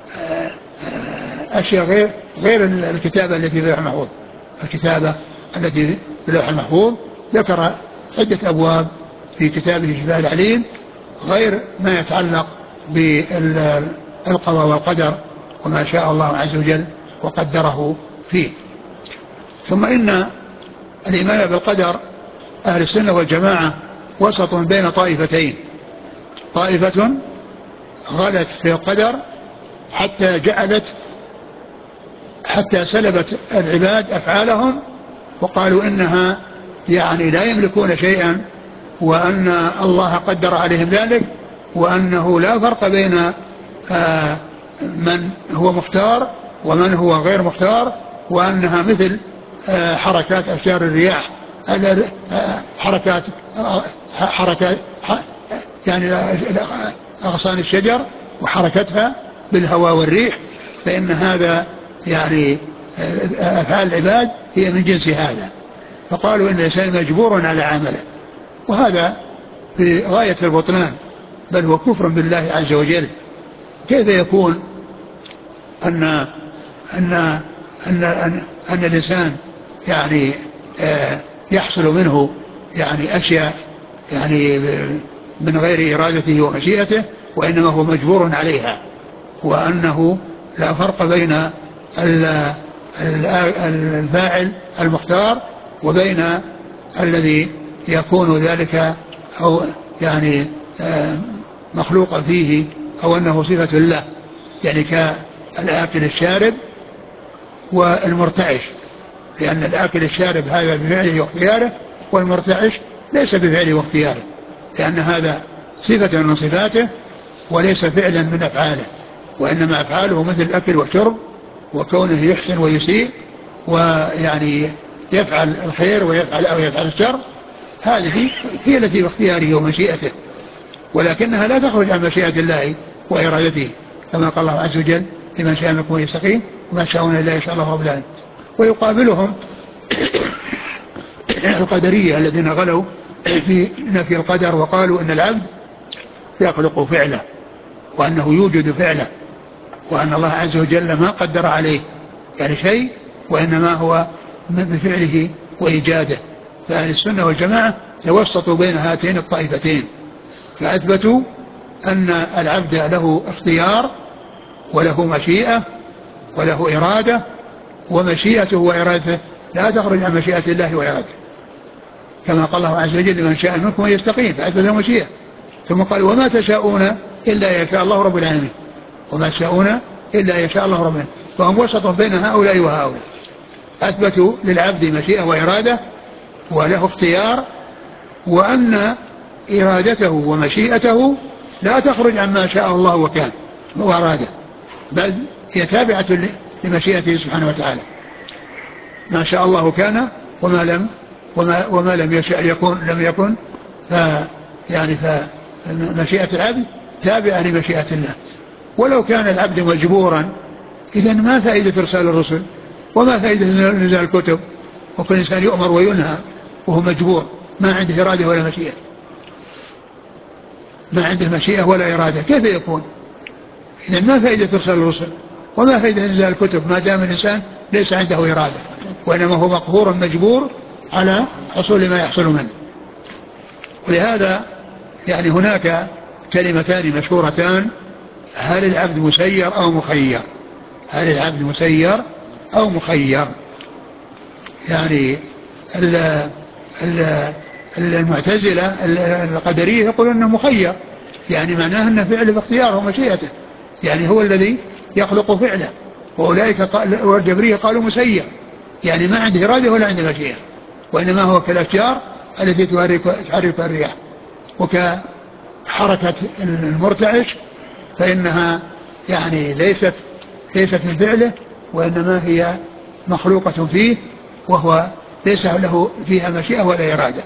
A: أشياء غير غير الكتابة التي في اللوح المحفوظ. الكتابة التي في اللوح المحفوظ ذكر عدة أبواب في كتابه شفاء العليل غير ما يتعلق بالقضاء والقدر وما شاء الله عز وجل وقدره فيه. ثم إن الإيمان بالقدر أهل السنة والجماعة وسط بين طائفتين، طائفة غلت في القدر حتى جعلت حتى سلبت العباد أفعالهم وقالوا إنها يعني لا يملكون شيئا، وأن الله قدر عليهم ذلك، وأنه لا فرق بين آه من هو مختار ومن هو غير مختار، وأنها مثل آه حركات أشجار الرياح، حركات حركات يعني أغصان الشجر وحركتها بالهواء والريح، فإن هذا يعني أفعال العباد هي من جنس هذا. فقالوا إن الإنسان مجبور على عمله، وهذا في غاية البطلان، بل هو كفر بالله عز وجل. كيف يكون أن أن أن أن, أن الإنسان يعني يحصل منه يعني أشياء يعني من غير إرادته ومشيئته، وإنما هو مجبور عليها، وأنه لا فرق بين الفاعل المختار وبين الذي يكون ذلك أو يعني مخلوقا فيه أو أنه صفة له، يعني كالآكل الشارب والمرتعش، لأن الآكل الشارب هذا بفعله واختياره، والمرتعش ليس بفعله واختياره، لأن هذا صفة من صفاته وليس فعلا من أفعاله، وإنما أفعاله مثل الأكل والشرب، وكونه يحسن ويسيء ويعني يفعل الخير ويفعل أو يفعل الشر، هذه هي التي باختياره ومشيئته، ولكنها لا تخرج عن مشيئة الله وإرادته، كما قال الله عز وجل: لمن شاء منكم يستقيم وما شاءون إلا إن شاء الله رب العالمين. ويقابلهم القدرية الذين غلوا في نفي القدر وقالوا إن العبد يخلق فعله، وأنه يوجد فعله، وأن الله عز وجل ما قدر عليه يعني شيء، وإنما هو بفعله وإيجاده. فأهل السنة والجماعة توسطوا بين هاتين الطائفتين، فأثبتوا أن العبد له اختيار وله مشيئة وله إرادة، ومشيئته وإرادته لا تخرج عن مشيئة الله وإرادته، كما قال الله عز وجل: لمن شاء منكم أن يستقيم، فأثبت المشيئة. ثم قال: وما تشاءون إلا يشاء الله رب العالمين، وما تشاءون إلا يشاء الله رب العالمين. فهم وسط بين هؤلاء وهؤلاء، أثبتوا للعبد مشيئة وإرادة وله اختيار، وأن إرادته ومشيئته لا تخرج عما شاء الله وكان وأراده، بل هي تابعة لمشيئته سبحانه وتعالى. ما شاء الله كان، وما لم وما, وما لم يشاء يكون لم يكن، ف يعني فمشيئة العبد تابعة لمشيئة الله. ولو كان العبد مجبورا، إذن ما فائدة إرسال الرسل، وما فائدة نزال الكتب، وكل إنسان يؤمر وينهى وهو مجبور، ما عنده إرادة ولا مشيئة، ما عنده مشيئة ولا إرادة، كيف يكون؟ إذن ما فائدة إرسال الرسل، وما فائدة نزال الكتب ما دام الإنسان ليس عنده إرادة، وإنما هو مقهور مجبور على حصول ما يحصل منه. ولهذا يعني هناك كلمتان مشهورتان: هل العبد مسير أو مخير؟ هل العبد مسير أو مخير؟ يعني ال ال المعتزلة القدرية يقولون أنه مخير، يعني معناه أن فعله باختياره ومشيئته، يعني هو الذي يخلق فعله. وأولئك والجبرية قالوا مسير، يعني ما عنده إرادة ولا عنده مشيئة، وإنما هو كالأشجار التي تحرك الرياح، وكحركة المرتعش فإنها يعني ليست ليست من فعله، وإنما هي مخلوقة فيه، وهو ليس له فيها مشيئة ولا إرادة.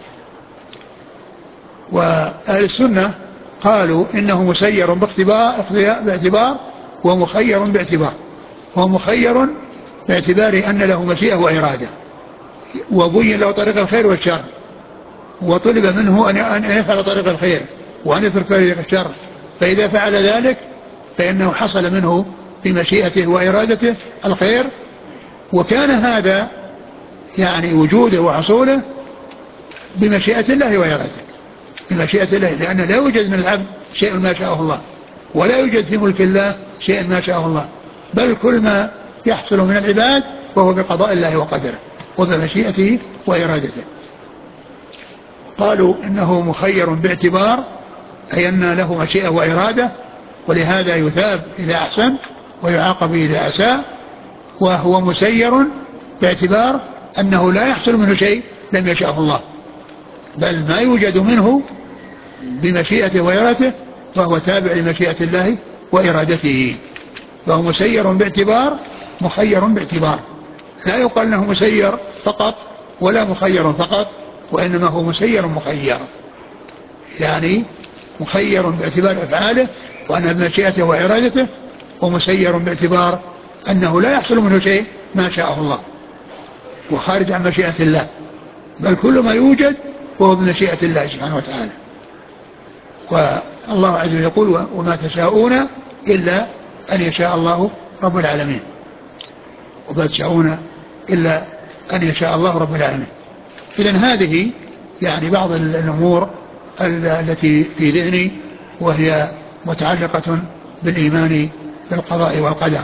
A: وأهل السنة قالوا إنه مسير باختبار باعتبار ومخير باعتبار. هو مخير باعتبار أن له مشيئة وإرادة، وبين له طريق الخير والشر، وطلب منه أن يفعل طريق الخير وأن يترك طريق الشر، فإذا فعل ذلك فإنه حصل منه بمشيئته وإرادته الخير، وكان هذا يعني وجوده وحصوله بمشيئة الله وإرادته، بمشيئة الله، لأن لا يوجد من العبد شيء ما شاءه الله، ولا يوجد في ملك الله شيء ما شاءه الله، بل كل ما يحصل من العباد وهو بقضاء الله وقدره وبمشيئته وإرادته. قالوا إنه مخير باعتبار، أي أن له مشيئة وإرادة، ولهذا يثاب إذا أحسن ويعاقب إذا أساء، وهو مسير باعتبار أنه لا يحصل منه شيء لم يشاءه الله، بل ما يوجد منه بمشيئته وإرادته فهو تابع لمشيئة الله وإرادته، فهو مسير باعتبار مخير باعتبار، لا يقال أنه مسير فقط ولا مخير فقط، وإنما هو مسير مخير، يعني مخير باعتبار أفعاله وأنها بمشيئته وإرادته، ومسير باعتبار أنه لا يحصل منه شيء ما شاءه الله وخارج عن مشيئة الله، بل كل ما يوجد وهو بمشيئة الله سبحانه وتعالى. والله عز وجل يقول وما تشاءون إلا أن يشاء الله رب العالمين، وما تشاءون إلا أن يشاء الله رب العالمين. إذن هذه يعني بعض الأمور التي في ذهني وهي متعلقة بالإيمان بالقضاء والقدر.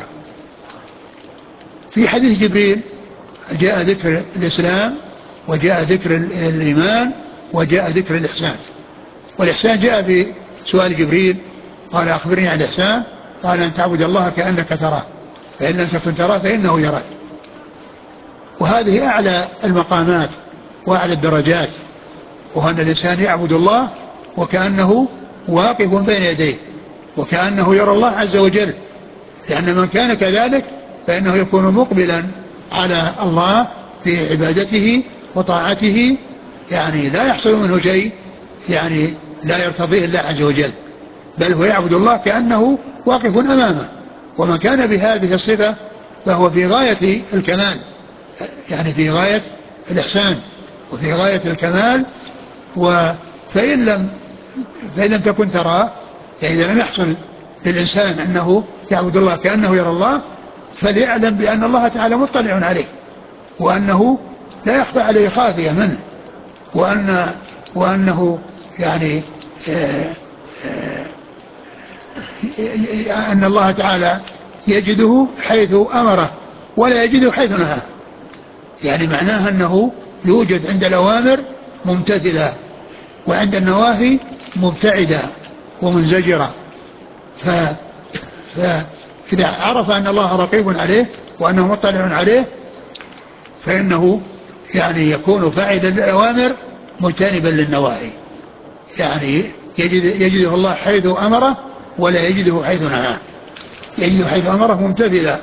A: في حديث جبريل جاء ذكر الإسلام وجاء ذكر الإيمان وجاء ذكر الإحسان، والإحسان جاء في سؤال جبريل قال أخبرني عن الإحسان، قال أن تعبد الله كأنك تراه فإن لم تكن تراه فإنه يراك. وهذه أعلى المقامات وأعلى الدرجات، وأن الإنسان يعبد الله وكأنه واقف بين يديه وكأنه يرى الله عز وجل، لأن من كان كذلك فإنه يكون مقبلا على الله في عبادته وطاعته، يعني لا يحصل منه شيء يعني لا يرتضيه الله عز وجل، بل هو يعبد الله كأنه واقف أمامه. ومن كان بهذه الصفة فهو في غاية الكمال، يعني في غاية الإحسان وفي غاية الكمال. وفإن لم فإن لم تكن تراه، يعني إذا لم يحصل للإنسان أنه يعبد الله كأنه يرى الله، فليعلم بأن الله تعالى مطلع عليه، وأنه لا يخفى عليه خافية منه، وأن وأنه يعني آآ آآ أن الله تعالى يجده حيث أمره ولا يجده حيث نهاه، يعني معناها أنه يوجد عند الأوامر ممتثلة وعند النواهي مبتعدة ومنزجرة. فإذا عرف أن الله رقيب عليه وأنه مطلع عليه فإنه يعني يكون فاعلا للأوامر مجتنبا للنواهي، يعني يجد يجده الله حيث أمره ولا يجده حيث نهاه، يجده حيث أمره ممتثلا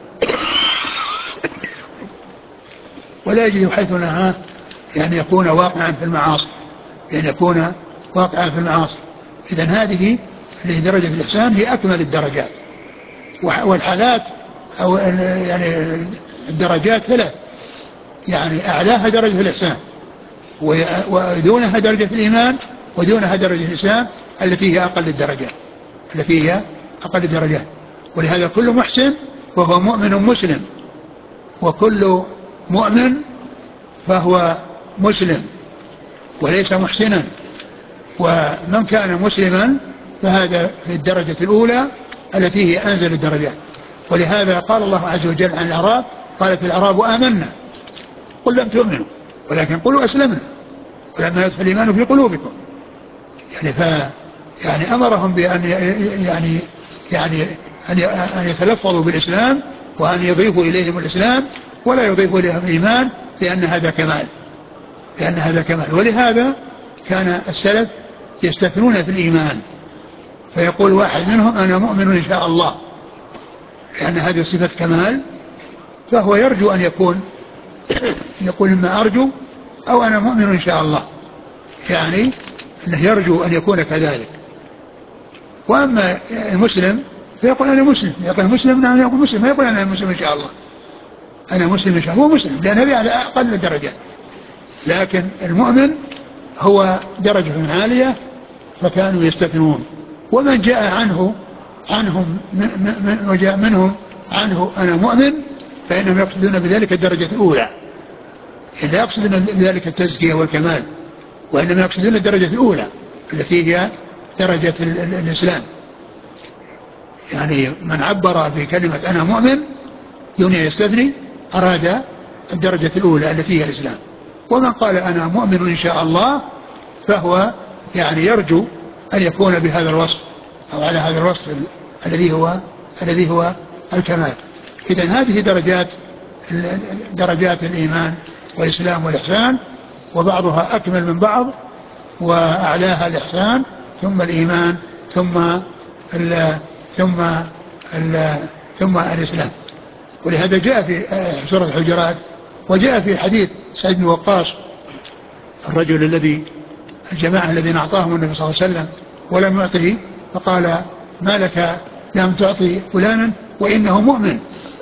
A: ولا يجده حيث نهاه، يعني يكون واقعا في المعاصي، يعني يكون واقعا في المعاصي. إذن هذه اللي درجة الإحسان هي أكمل الدرجات، والحالات أو يعني الدرجات ثلاث، يعني أعلاها درجة الإحسان ودونها درجة الإيمان ودونها درجة الإسلام التي هي أقل الدرجات التي هي أقل الدرجات. ولهذا كل محسن وهو مؤمن مسلم، وكل مؤمن فهو مسلم وليس محسنا، ومن كان مسلما فهذا في الدرجة الأولى التي هي أنزل الدرجات. ولهذا قال الله عز وجل عن الأعراب قالت الأعراب آمنا قل لم تؤمنوا ولكن قلوا أسلمنا ولما يدخل الإيمان في قلوبكم، يعني ف يعني أمرهم بأن يعني يعني أن أن يتلفظوا بالإسلام وأن يضيفوا إليهم الإسلام ولا يضيفوا إليهم الإيمان، لأن هذا كمال لأن هذا كمال. ولهذا كان السلف يستثنون في الإيمان، فيقول واحد منهم أنا مؤمن إن شاء الله، لأن هذه صفة كمال، فهو يرجو أن يكون يقول إما أرجو أو أنا مؤمن إن شاء الله، يعني أنه يرجو أن يكون كذلك. وأما المسلم فيقول أنا مسلم، يقول مسلم نعم يقول مسلم، ما يقول أنا مسلم إن شاء الله، أنا مسلم إن شاء الله، هو مسلم لأن هذه على أقل الدرجات. لكن المؤمن هو درجة عالية فكانوا يستثنون. ومن جاء عنه عنهم وجاء منهم عنه أنا مؤمن فإنهم يقصدون بذلك الدرجة الأولى، لا يقصدون بذلك التزكية والكمال، وإنما يقصدون الدرجة الأولى التي هي درجة الإسلام. يعني من عبر بكلمة أنا مؤمن دون يستثني أراد الدرجة الأولى التي هي الإسلام. ومن قال أنا مؤمن إن شاء الله فهو يعني يرجو أن يكون بهذا الوصف أو على هذا الوصف الذي هو الذي هو الكمال. إذن هذه درجات درجات الإيمان والإسلام والإحسان، وبعضها أكمل من بعض، وأعلاها الإحسان ثم الإيمان ثم ال ثم ال ثم الإسلام. ولهذا جاء في سورة الحجرات، وجاء في حديث سعيد بن وقاص الرجل الذي الجماعة الذين أعطاهم النبي صلى الله عليه وسلم ولم يعطه، فقال ما لك لم تعطي فلانا وإنه مؤمن؟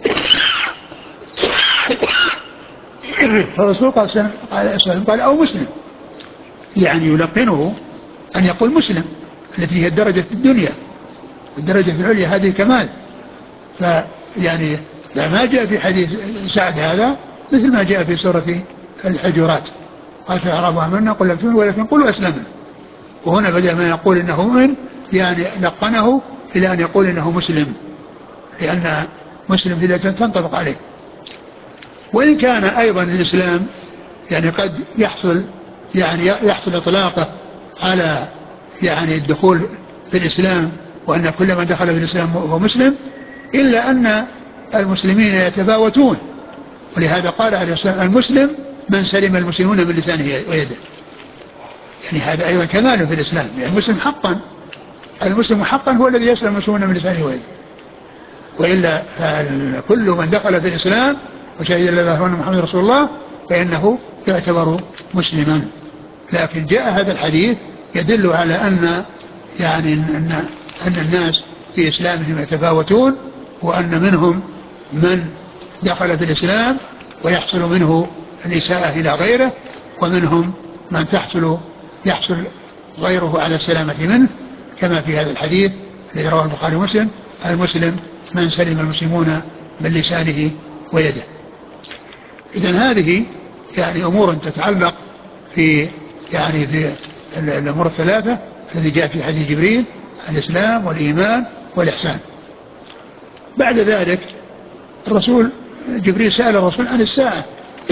A: فالرسول قال قال أو مسلم، يعني يلقنه أن يقول مسلم التي هي الدرجة الدنيا والدرجة العليا، هذه كمال. فيعني ما جاء في حديث سعد هذا مثل ما جاء في سورة الحجرات، قال فأعراب آمنا قل لم تؤمنوا ولكن قولوا أسلمنا. وهنا بدأ ما يقول إنه مؤمن، يعني لقنه إلى أن يقول إنه مسلم، لأن مسلم بداية تنطبق عليه. وإن كان أيضا الإسلام يعني قد يحصل يعني يحصل إطلاقه على يعني الدخول في الإسلام، وأن كل من دخل في الإسلام هو مسلم، إلا أن المسلمين يتفاوتون. ولهذا قال عليه الصلاة المسلم من سلم المسلمون من لسانه ويده، يعني هذا أيضا كمال في الإسلام. يعني المسلم حقا المسلم حقا هو الذي يسلم المسلمون من لسانه ويده، وإلا كل من دخل في الإسلام وشهد لا إله إلا الله وأن محمد رسول الله فإنه يعتبر مسلما. لكن جاء هذا الحديث يدل على أن يعني أن أن الناس في إسلامهم يتفاوتون، وأن منهم من دخل في الإسلام ويحصل منه الإساءة إلى غيره، ومنهم من تحصل يحصل غيره على السلامة منه، كما في هذا الحديث الذي رواه البخاري ومسلم المسلم من سلم المسلمون من لسانه ويده. إذن هذه يعني أمور تتعلق في يعني في الأمور الثلاثة التي جاء في حديث جبريل: الإسلام والإيمان والإحسان. بعد ذلك الرسول جبريل سأل الرسول عن الساعة،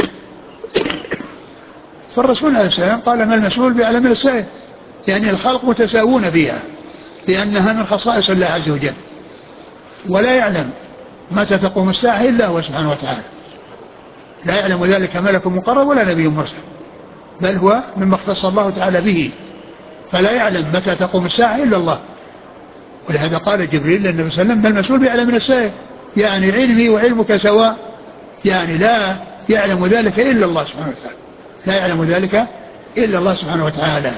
A: فالرسول عليه السلام قال: ما المسؤول بأعلم من السائل، يعني الخلق متساوون فيها، لأنها من خصائص الله عز وجل، ولا يعلم متى تقوم الساعة إلا هو سبحانه وتعالى، لا يعلم ذلك ملك مقرب ولا نبي مرسل، بل هو مما اختص الله تعالى به، فلا يعلم متى تقوم الساعة إلا الله. ولهذا قال جبريل للنبي صلى الله عليه وسلم: ما المسؤول بأعلم من السائل، يعني علمي وعلمك سواء، يعني لا يعلم ذلك إلا الله سبحانه وتعالى، لا يعلم ذلك إلا الله سبحانه وتعالى.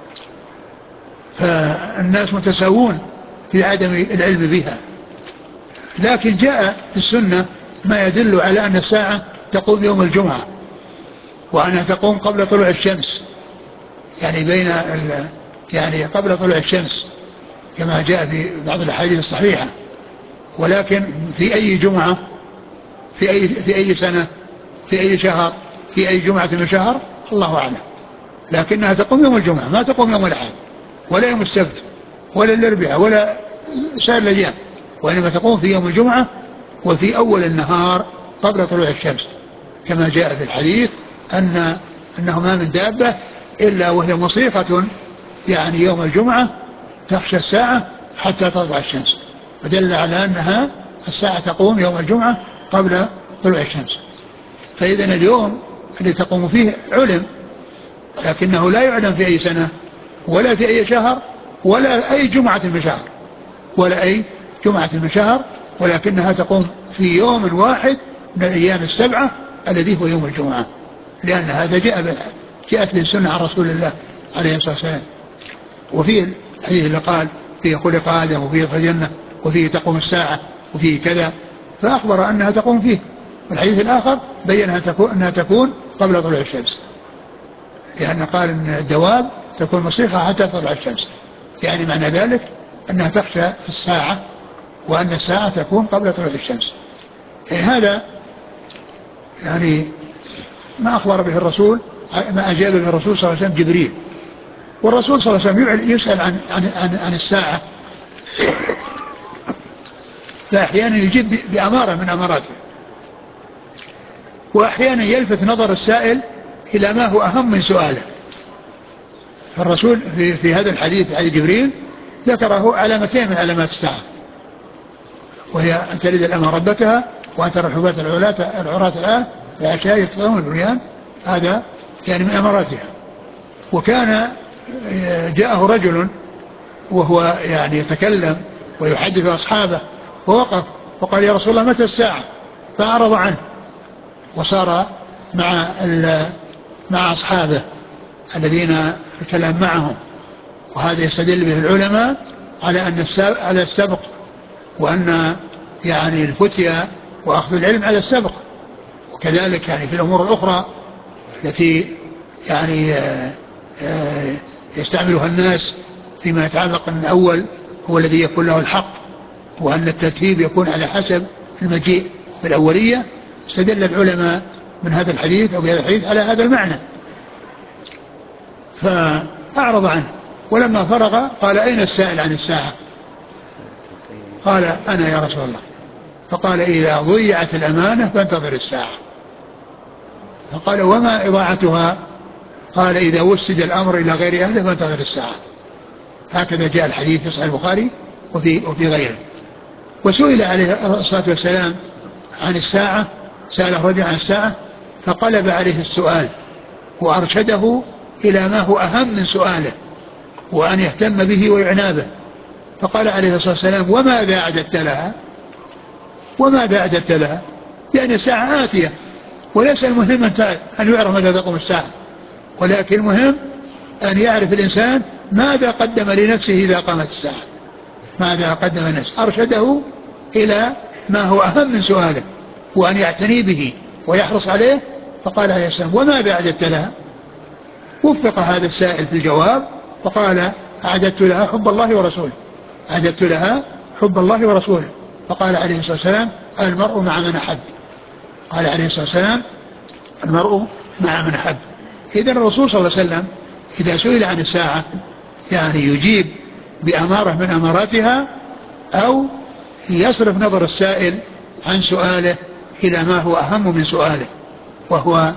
A: فالناس متساوون في عدم العلم بها. لكن جاء في السنة ما يدل على أن الساعة تقوم يوم الجمعة، وأنها تقوم قبل طلوع الشمس، يعني بين يعني قبل طلوع الشمس كما جاء في بعض الأحاديث الصحيحة. ولكن في أي جمعة، في أي في أي سنة، في أي شهر، في أي جمعة من شهر، الله أعلم. لكنها تقوم يوم الجمعة، ما تقوم يوم الأحد ولا يوم السبت ولا الأربعاء ولا سائر الأيام، وإنما تقوم في يوم الجمعة وفي أول النهار قبل طلوع الشمس، كما جاء في الحديث أن أنه ما من دابة إلا وهي مصيفة يعني يوم الجمعة تخشى الساعة حتى تطلع الشمس، ودل على أنها الساعة تقوم يوم الجمعة قبل طلوع الشمس. فإذا اليوم الذي تقوم فيه علم، لكنه لا يعلم في أي سنة ولا في أي شهر ولا أي جمعة من شهر ولا أي جمعة من شهر، ولكنها تقوم في يوم واحد من الأيام السبعة الذي هو يوم الجمعة، لأن هذا جاء جاءت به السنة عن رسول الله عليه الصلاة والسلام. وفيه الحديث اللي قال: فيه خلق آدم، وفيه يدخل الجنة، وفيه تقوم الساعة، وفيه كذا، فأخبر أنها تقوم فيه. والحديث الآخر بين أنها تكون قبل طلوع الشمس، لأن قال أن الدواب تكون مصيفة حتى تطلع الشمس، يعني معنى ذلك أنها تخشى الساعة، وأن الساعة تكون قبل طلوع الشمس. يعني هذا يعني ما أخبر به الرسول، ما أجاب به الرسول صلى الله عليه وسلم جبريل. والرسول صلى الله عليه وسلم يسأل عن, عن, عن, عن الساعة، فأحيانا يجيب بأمارة من أماراته، وأحيانا يلفت نظر السائل إلى ما هو أهم من سؤاله. فالرسول في, في هذا الحديث حديث جبريل ذكره علامتين من علامات الساعة، وهي أن تلد الأمة ربتها وأن ترى الحفاة العراة العراة الآن العشاء يقطعون البنيان، هذا يعني من أماراتها. وكان جاءه رجل وهو يعني يتكلم ويحدث أصحابه ووقف وقال يا رسول الله متى الساعة؟ فأعرض عنه وصار مع مع أصحابه الذين الكلام معهم. وهذا يستدل به العلماء على أن على السبق، وأن يعني الفتية وأخذ العلم على السبق. وكذلك يعني في الأمور الأخرى التي يعني يستعملها الناس فيما يتعلق أن الأول هو الذي يكون له الحق، وأن الترتيب يكون على حسب المجيء في الأولية. استدل العلماء من هذا الحديث أو بهذا الحديث على هذا المعنى، فأعرض عنه. ولما فرغ قال أين السائل عن الساعة؟ قال أنا يا رسول الله. فقال إذا ضيعت الأمانة فانتظر الساعة. فقال وما إضاعتها؟ قال إذا وسد الأمر إلى غير أهله فانتظر الساعة. هكذا جاء الحديث في صحيح البخاري وفي, وفي غيره. وسئل عليه الصلاة والسلام عن الساعة، سأله رجل عن الساعة فقلب عليه السؤال وأرشده إلى ما هو أهم من سؤاله وأن يهتم به ويعنى به. فقال عليه الصلاة والسلام وماذا أعددت لها؟ وماذا أعددت لها؟ يعني الساعة آتية، وليس المهم أن يعرف متى تقوم الساعة، ولكن المهم أن يعرف الإنسان ماذا قدم لنفسه إذا قامت الساعة، ماذا قدم لنفسه. أرشده إلى ما هو أهم من سؤاله وأن يعتني به ويحرص عليه. فقال عليه السلام وماذا أعددت لها؟ وفق هذا السائل في الجواب فقال أعددت لها حب الله ورسوله، أعددت لها حب الله ورسوله. فقال عليه الصلاة والسلام المرء مع من أحب، قال عليه الصلاة والسلام المرء مع من أحب. إذن الرسول صلى الله عليه وسلم إذا سئل عن الساعة يعني يجيب بأمارة من أماراتها، أو يصرف نظر السائل عن سؤاله إلى ما هو أهم من سؤاله، وهو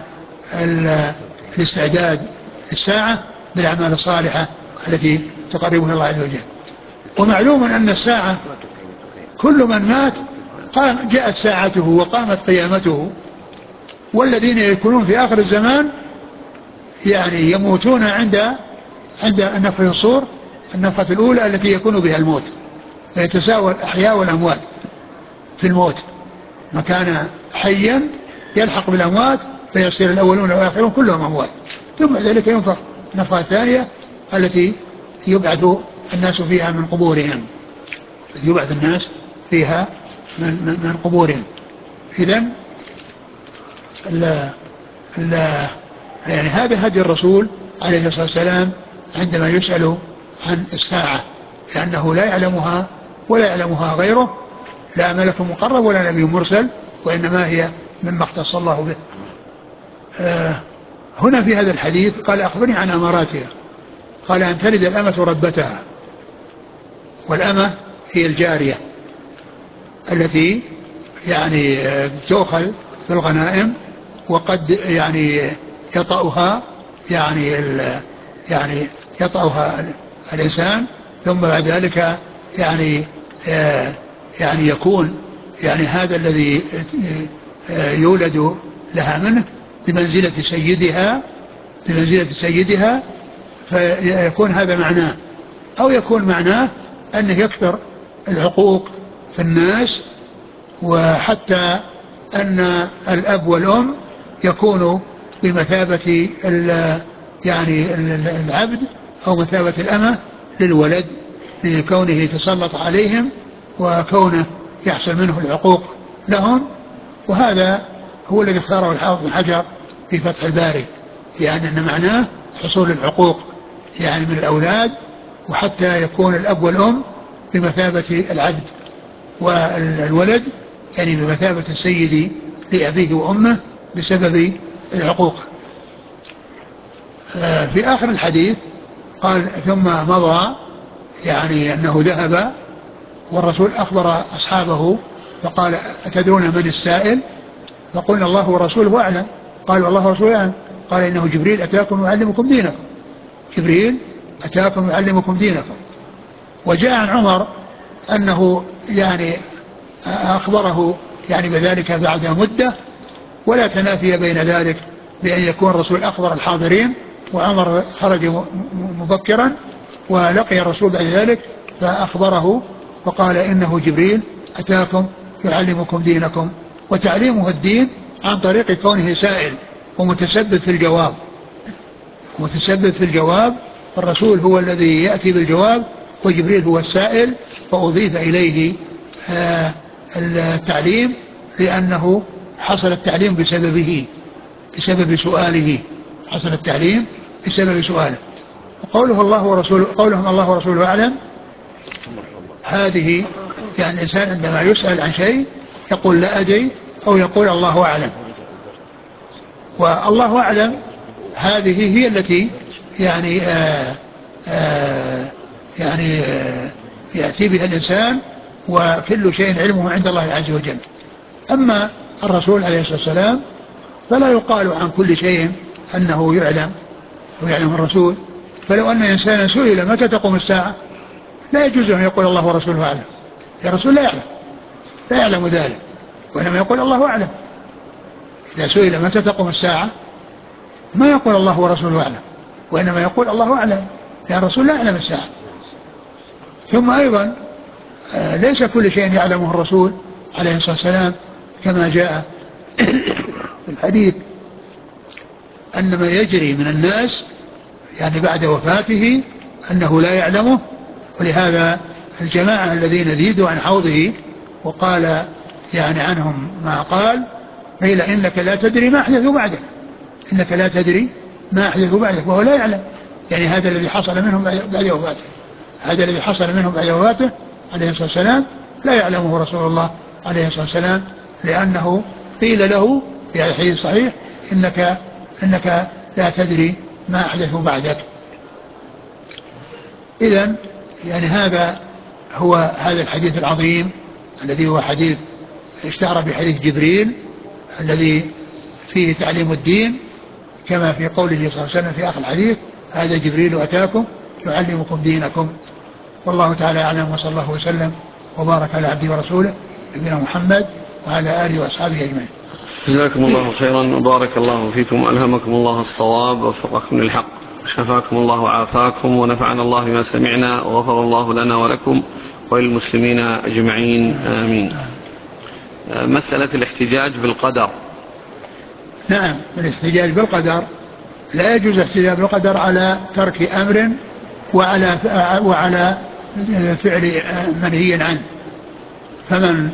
A: الاستعداد للساعة بالأعمال الصالحة التي تقربه الله عز وجل. ومعلوم أن الساعة كل من مات قام جاءت ساعته وقامت قيامته، والذين يكونون في آخر الزمان يعني يموتون عند عند النفخ في الصور، النفخة الأولى التي يكون بها الموت، فيتساوى الأحياء والأموات في الموت. ما كان حيا يلحق بالأموات فيصير الأولون والآخرون كلهم أموات، ثم ذلك ينفخ النفخة الثانية التي يبعث الناس فيها من قبورهم، يبعث الناس فيها من, من, من قبورهم. إذن لا لا يعني هذا هدي الرسول عليه الصلاة والسلام عندما يسأل عن الساعة، لأنه لا يعلمها ولا يعلمها غيره، لا ملك مقرب ولا نبي مرسل، وإنما هي مما اختص الله به. آه هنا في هذا الحديث قال أخبرني عن أماراتها، قال أن تلد الأمة ربتها. والأمة هي الجارية التي يعني تؤخذ في الغنائم، وقد يعني يطأها يعني يعني يطأها الإنسان، ثم بعد ذلك يعني يعني يكون يعني هذا الذي يولد لها منه بمنزلة سيدها بمنزلة سيدها فيكون هذا معناه، أو يكون معناه أنه يكثر العقوق في الناس، وحتى أن الأب والأم يكونوا بمثابة يعني العبد أو مثابة الأمة للولد، لكونه يتسلط عليهم وكونه يحصل منه العقوق لهم. وهذا هو الذي اختاره الحافظ بن حجر في فتح الباري، يعني أن معناه حصول العقوق يعني من الأولاد، وحتى يكون الأب والأم بمثابة العبد، والولد يعني بمثابة السيد لأبيه وأمه بسبب العقوق. في آخر الحديث قال ثم مضى، يعني أنه ذهب والرسول أخبر أصحابه فقال أتدرون من السائل؟ فقلنا الله ورسوله أعلم. قال والله ورسوله أعلم. قال إنه جبريل أتاكم يعلمكم دينكم، جبريل أتاكم يعلمكم دينكم. وجاء عن عمر أنه يعني أخبره يعني بذلك بعد مدة، ولا تنافي بين ذلك بأن يكون الرسول أخبر الحاضرين وعمر خرج مبكرا ولقي الرسول بعد ذلك فأخبره وقال إنه جبريل أتاكم يعلمكم دينكم. وتعليمه الدين عن طريق كونه سائل ومتسبب في الجواب، متسبب في الجواب، الرسول هو الذي يأتي بالجواب وجبريل هو السائل، فأضيف إليه التعليم لأنه حصل التعليم بسببه، بسبب سؤاله، حصل التعليم بسبب سؤاله. وقوله الله ورسوله، قولهم الله ورسوله أعلم، هذه يعني الإنسان عندما يسأل عن شيء يقول لا أدري أو يقول الله أعلم. والله أعلم هذه هي التي يعني آآ آآ يعني آآ يأتي بها الإنسان، وكل شيء علمه عند الله عز وجل. أما الرسول عليه الصلاة والسلام فلا يقال عن كل شيء أنه يعلم ويعلم الرسول. فلو أن إنسانا سئل متى تقوم الساعة لا يجوز أن يقول الله ورسوله أعلم، الرسول لا يعلم، لا يعلم ذلك، وإنما يقول الله أعلم. إذا سئل متى تقوم الساعة ما يقول الله ورسوله أعلم، وإنما يقول الله أعلم، لأن الرسول لا يعلم الساعة. ثم أيضا ليس كل شيء يعلمه الرسول عليه الصلاة والسلام، كما جاء في الحديث أن ما يجري من الناس يعني بعد وفاته أنه لا يعلمه. ولهذا الجماعة الذين زيدوا عن حوضه وقال يعني عنهم ما قال، قيل إنك لا تدري ما أحدث بعدك، إنك لا تدري ما أحدث بعدك، وهو لا يعلم. يعني هذا الذي حصل منهم بعد وفاته، هذا الذي حصل منهم بعد وفاته عليه الصلاة والسلام لا يعلمه رسول الله عليه الصلاة والسلام، لأنه قيل له في الحديث الصحيح إنك, إنك لا تدري ما أحدث بعدك. إذن يعني هذا هو هذا الحديث العظيم الذي هو حديث اشتهر بحديث جبريل الذي فيه تعليم الدين، كما في قوله صلى الله عليه وسلم في آخر الحديث هذا جبريل أتاكم يعلمكم دينكم. والله تعالى أعلم، وصلى الله وسلم وبارك على عبده ورسوله نبينا محمد وعلى آله وأصحابه أجمعين.
B: جزاكم الله خيرا وبارك الله فيكم، ألهمكم الله الصواب ووفقكم للحق، شفاكم الله وعافاكم، ونفعنا الله بما سمعنا، وغفر الله لنا ولكم وللمسلمين أجمعين، آمين. مسألة الاحتجاج بالقدر.
A: نعم، الاحتجاج بالقدر لا يجوز الاحتجاج بالقدر على ترك أمر وعلى وعلى فعل منهي عنه. فمن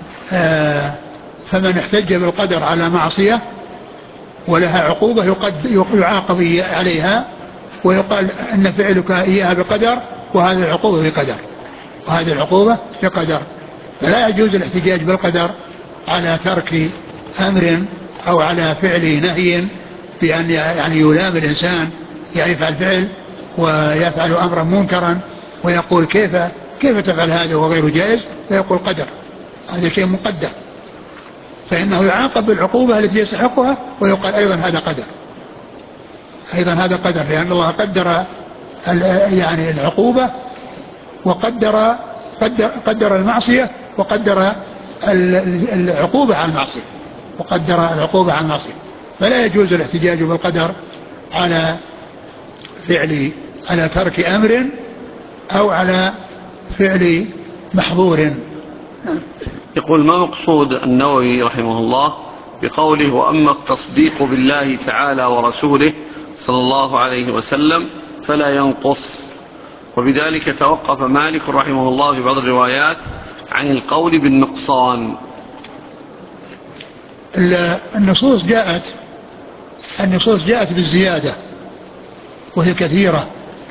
A: فمن احتج بالقدر على معصية ولها عقوبة يعاقب عليها، ويقال أن فعلك إياها بقدر وهذه العقوبة بقدر، وهذه العقوبة بقدر. فلا يجوز الاحتجاج بالقدر على ترك أمر أو على فعل نهي، بأن يعني يلام الإنسان يعني يفعل فعل ويفعل أمرا منكرا ويقول كيف كيف تفعل هذا وغير جائز، فيقول قدر، هذا شيء مقدر، فإنه يعاقب بالعقوبة التي يستحقها، ويقال أيضا هذا قدر، أيضا هذا قدر، لأن الله قدر يعني العقوبة وقدر قدر, قدر المعصية وقدر العقوبة على المعصية، وقدر العقوبة على المعصية. فلا يجوز الاحتجاج بالقدر على فعل على ترك أمر أو على فعل محظور.
B: يقول: ما مقصود النووي رحمه الله بقوله وأما التصديق بالله تعالى ورسوله صلى الله عليه وسلم فلا ينقص؟ وبذلك توقف مالك رحمه الله في بعض الروايات عن القول بالنقصان.
A: النصوص جاءت النصوص جاءت بالزيادة وهي كثيرة،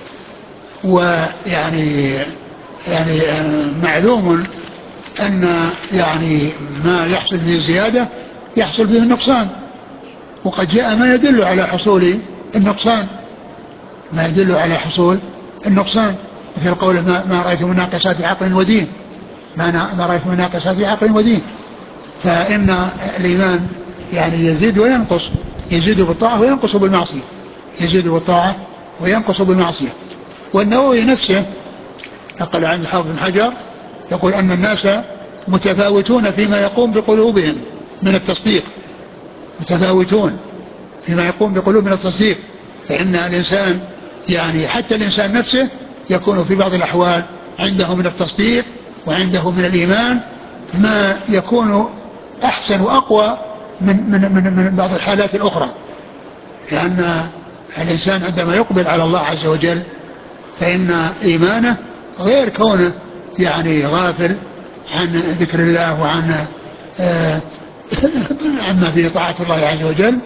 A: ويعني يعني معلوم أن يعني ما يحصل به الزيادة يحصل به النقصان، وقد جاء ما يدل على حصول النقصان، ما يدل على حصول النقصان، مثل قول ما, ما رأيت من ناقصات عقل ودين، ما, ما رأيت من ناقصات عقل ودين. فإن الإيمان يعني يزيد وينقص، يزيد بالطاعة وينقص بالمعصية، يزيد بالطاعة وينقص بالمعصية. والنووي نفسه نقل عن الحافظ بن حجر يقول أن الناس متفاوتون فيما يقوم بقلوبهم من التصديق، متفاوتون فيما يقوم بقلوب من التصديق. فإن الإنسان يعني حتى الإنسان نفسه يكون في بعض الأحوال عنده من التصديق وعنده من الإيمان ما يكون أحسن وأقوى من, من, من, من بعض الحالات الأخرى، لأن الإنسان عندما يقبل على الله عز وجل فإن إيمانه غير كونه يعني غافل عن ذكر الله وعن آه عما في طاعة الله عز وجل.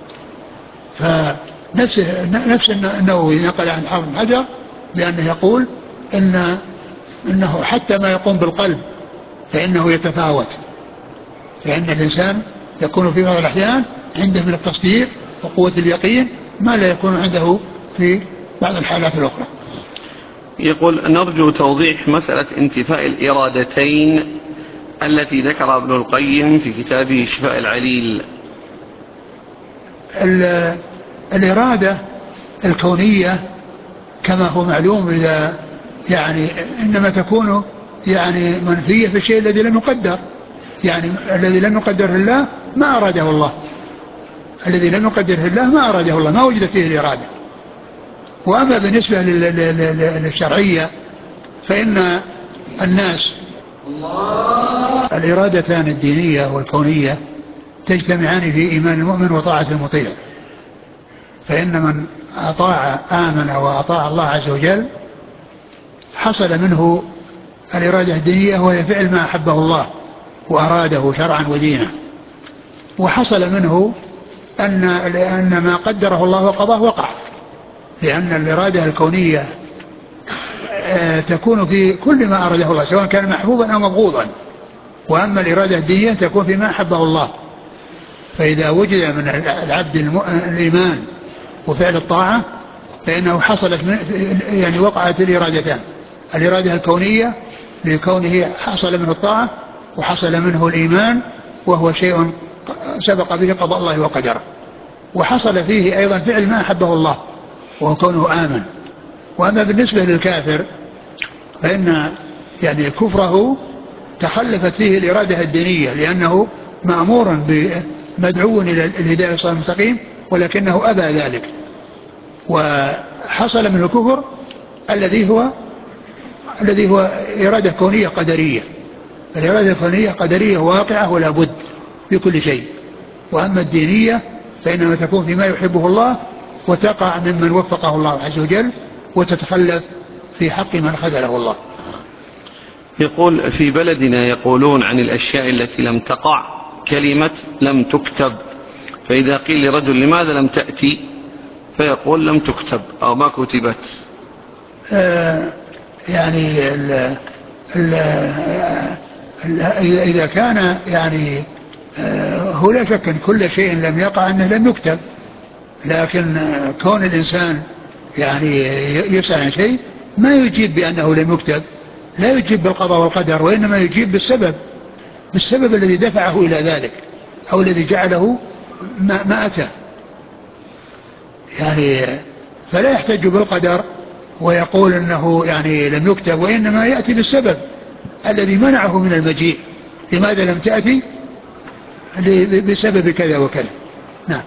A: فنفس نفس النووي نقل عن حافظ بن حجر بأنه يقول إن إنه حتى ما يقوم بالقلب فإنه يتفاوت، فإن الإنسان يكون في بعض الأحيان عنده من التصديق وقوة اليقين ما لا يكون عنده في بعض الحالات الأخرى.
B: يقول نرجو توضيح مسألة انتفاء الإرادتين التي ذكر ابن القيم في كتابه شفاء العليل.
A: الإرادة الكونية كما هو معلوم إذا يعني إنما تكون يعني منفية في الشيء الذي لم يقدر، يعني الذي لم يقدره الله ما أراده الله، الذي لم يقدره الله ما أراده الله، ما وجد فيه الإرادة. وأما بالنسبة للشرعية فإن الناس الإرادتان الدينية والكونية تجتمعان في إيمان المؤمن وطاعة المطيع، فإن من أطاع آمن وأطاع الله عز وجل حصل منه الإرادة الدينية وهي فعل ما أحبه الله وأراده شرعا ودينا، وحصل منه أن, أن ما قدره الله وقضاه وقع، لأن الإرادة الكونية تكون في كل ما أراده الله سواء كان محبوبا أو مبغوضا، وأما الإرادة الدينية تكون فيما أحبه الله. فإذا وجد من العبد الإيمان وفعل الطاعة فإنه حصلت يعني وقعت الإرادتان، الإرادة الكونية لكونه حصل منه الطاعة وحصل منه الإيمان وهو شيء سبق به قضاء الله وقدره، وحصل فيه أيضا فعل ما أحبه الله وهو كونه آمن. وأما بالنسبة للكافر فإن يعني كفره تخلفت فيه الإرادة الدينية لأنه مأمور بمدعو إلى الهداية والصراط المستقيم ولكنه أبى ذلك، وحصل منه الكفر الذي هو الذي هو إرادة كونية قدرية. الإرادة الكونية قدرية واقعة ولا بد في كل شيء، وأما الدينية فإنما تكون فيما يحبه الله وتقع ممن وفقه الله عز وجل وتتخلف في حق من خذله الله.
B: يقول في بلدنا يقولون عن الأشياء التي لم تقع كلمة لم تكتب، فإذا قيل لرجل لماذا لم تأتي فيقول لم تكتب أو ما كتبت.
A: آه يعني ال ال ال إذا كان يعني آه هو لا شك أن كل شيء لم يقع أنه لم يكتب، لكن آه كون الإنسان يعني يسأل عن شيء ما يجيب بأنه لم يكتب، لا يجيب بالقضاء والقدر، وإنما يجيب بالسبب، بالسبب الذي دفعه إلى ذلك أو الذي جعله ما, ما أتى يعني. فلا يحتج بالقدر ويقول أنه يعني لم يكتب، وإنما يأتي بالسبب الذي منعه من المجيء. لماذا لم تأتي؟ بسبب كذا وكذا. نعم.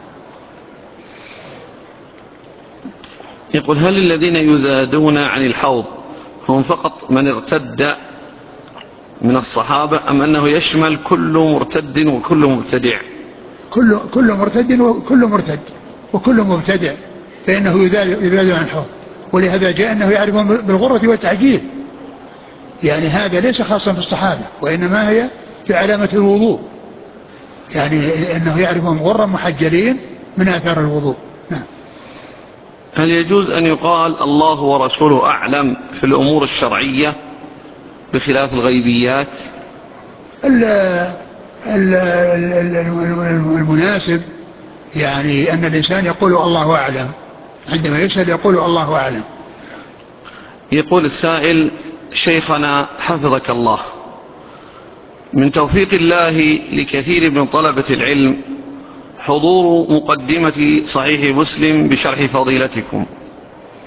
B: يقول هل الذين يذادون عن الحوض هم فقط من ارتد من الصحابة أم أنه يشمل كل مرتد وكل مبتدع؟
A: كل كل مرتد وكل مرتد وكل مبتدع فإنه يذاد عن الحوض، ولهذا جاء أنه يعرفون بالغرة والتعجيل، يعني هذا ليس خاصا بالصحابة وإنما هي في علامة الوضوء، يعني أنه يعرفون غرا محجلين من آثار الوضوء. نعم.
B: هل يجوز أن يقال الله ورسوله أعلم في الأمور الشرعية بخلاف الغيبيات؟
A: ال ال المناسب يعني أن الإنسان يقول الله أعلم، عندما يسأل يقول الله أعلم.
B: يقول السائل شيخنا حفظك الله، من توفيق الله لكثير من طلبة العلم حضور مقدمة صحيح مسلم بشرح فضيلتكم،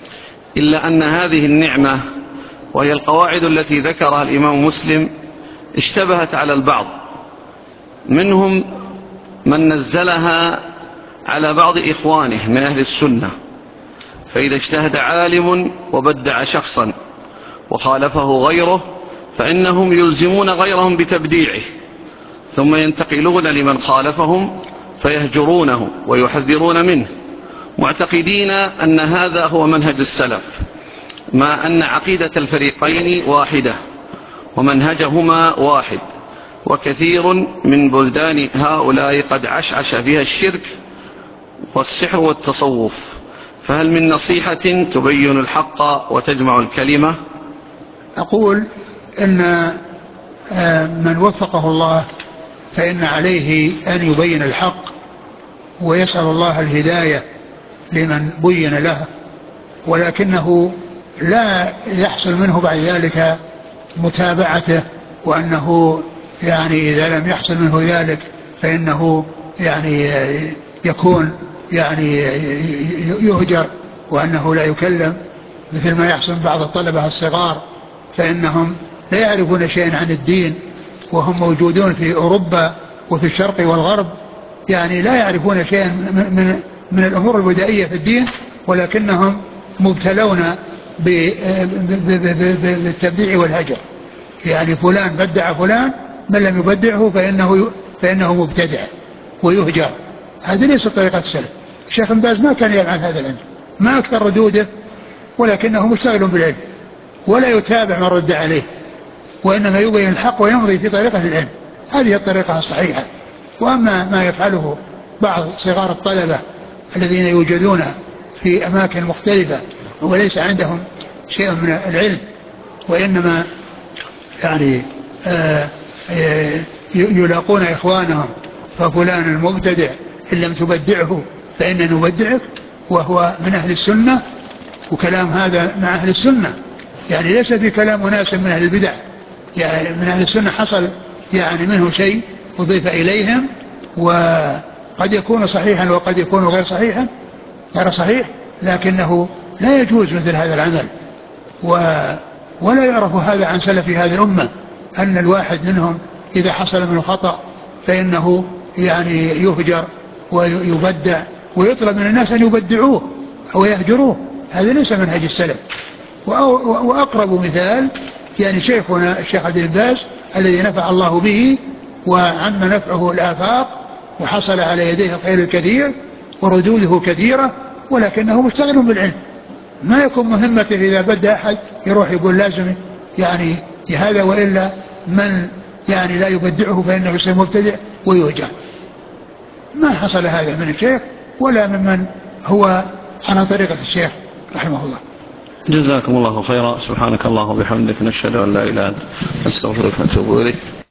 B: إلا أن هذه النعمة وهي القواعد التي ذكرها الإمام مسلم اشتبهت على البعض، منهم من نزلها على بعض إخوانه من أهل السنة، فإذا اجتهد عالم وبدع شخصا وخالفه غيره فإنهم يلزمون غيرهم بتبديعه، ثم ينتقلون لمن خالفهم فيهجرونه ويحذرون منه، معتقدين أن هذا هو منهج السلف، ما أن عقيدة الفريقين واحدة ومنهجهما واحد. وكثير من بلدان هؤلاء قد عشعش فيها الشرك والسحر والتصوف، فهل من نصيحة تبين الحق وتجمع الكلمة؟
A: أقول إن من وفقه الله فإن عليه أن يبين الحق ويسأل الله الهداية لمن بين له، ولكنه لا يحصل منه بعد ذلك متابعته، وأنه يعني إذا لم يحصل منه ذلك فإنه يعني يكون يعني يهجر، وأنه لا يكلم، مثل ما يحصل بعض الطلبة الصغار فإنهم لا يعرفون شيئا عن الدين وهم موجودون في أوروبا وفي الشرق والغرب، يعني لا يعرفون شيئا من, من الأمور البدائية في الدين، ولكنهم مبتلون بالتبديع والهجر. يعني فلان بدع فلان، من لم يبدعه فإنه, فإنه مبتدع ويهجر. هذه ليست طريقة السلف. الشيخ بن باز ما كان يفعل هذا العلم، ما أكثر ردوده، ولكنه مشتغل بالعلم ولا يتابع من رد عليه، وإنما يبين الحق ويمضي في طريقة العلم. هذه الطريقة الصحيحة. وأما ما يفعله بعض صغار الطلبة الذين يوجدون في أماكن مختلفة وليس عندهم شيء من العلم، وإنما يعني آآ آآ يلاقون إخوانهم، ففلان المبتدع إن لم تبدعه فإن نبدعك، وهو من أهل السنة، وكلام هذا مع أهل السنة، يعني ليس في كلام مناسب من أهل البدع. يعني من أهل السنة حصل يعني منه شيء أضيف إليهم، وقد يكون صحيحا وقد يكون غير صحيحا غير صحيح، لكنه لا يجوز مثل هذا العمل. ولا يعرف هذا عن سلف هذه الأمة، أن الواحد منهم إذا حصل منه خطأ فإنه يعني يهجر ويبدع، ويطلب من الناس أن يبدعوه أو يهجروه. هذا ليس منهج السلف. وأقرب مثال يعني شيخنا الشيخ عبد الباز الذي نفع الله به وعم نفعه الآفاق وحصل على يديه الخير الكثير وردوده كثيرة، ولكنه مشتغل بالعلم. ما يكون مهمته إذا بدأ أحد يروح يقول لازم يعني هذا، وإلا من يعني لا يبدعه فإنه يصير مبتدع ويوجع. ما حصل هذا من الشيخ ولا ممن هو على طريقة الشيخ رحمه الله.
B: جزاكم الله خيرا. سبحانك الله وبحمدك، نشهد أن لا إله إلا أنت، نستغفرك ونتوب إليك.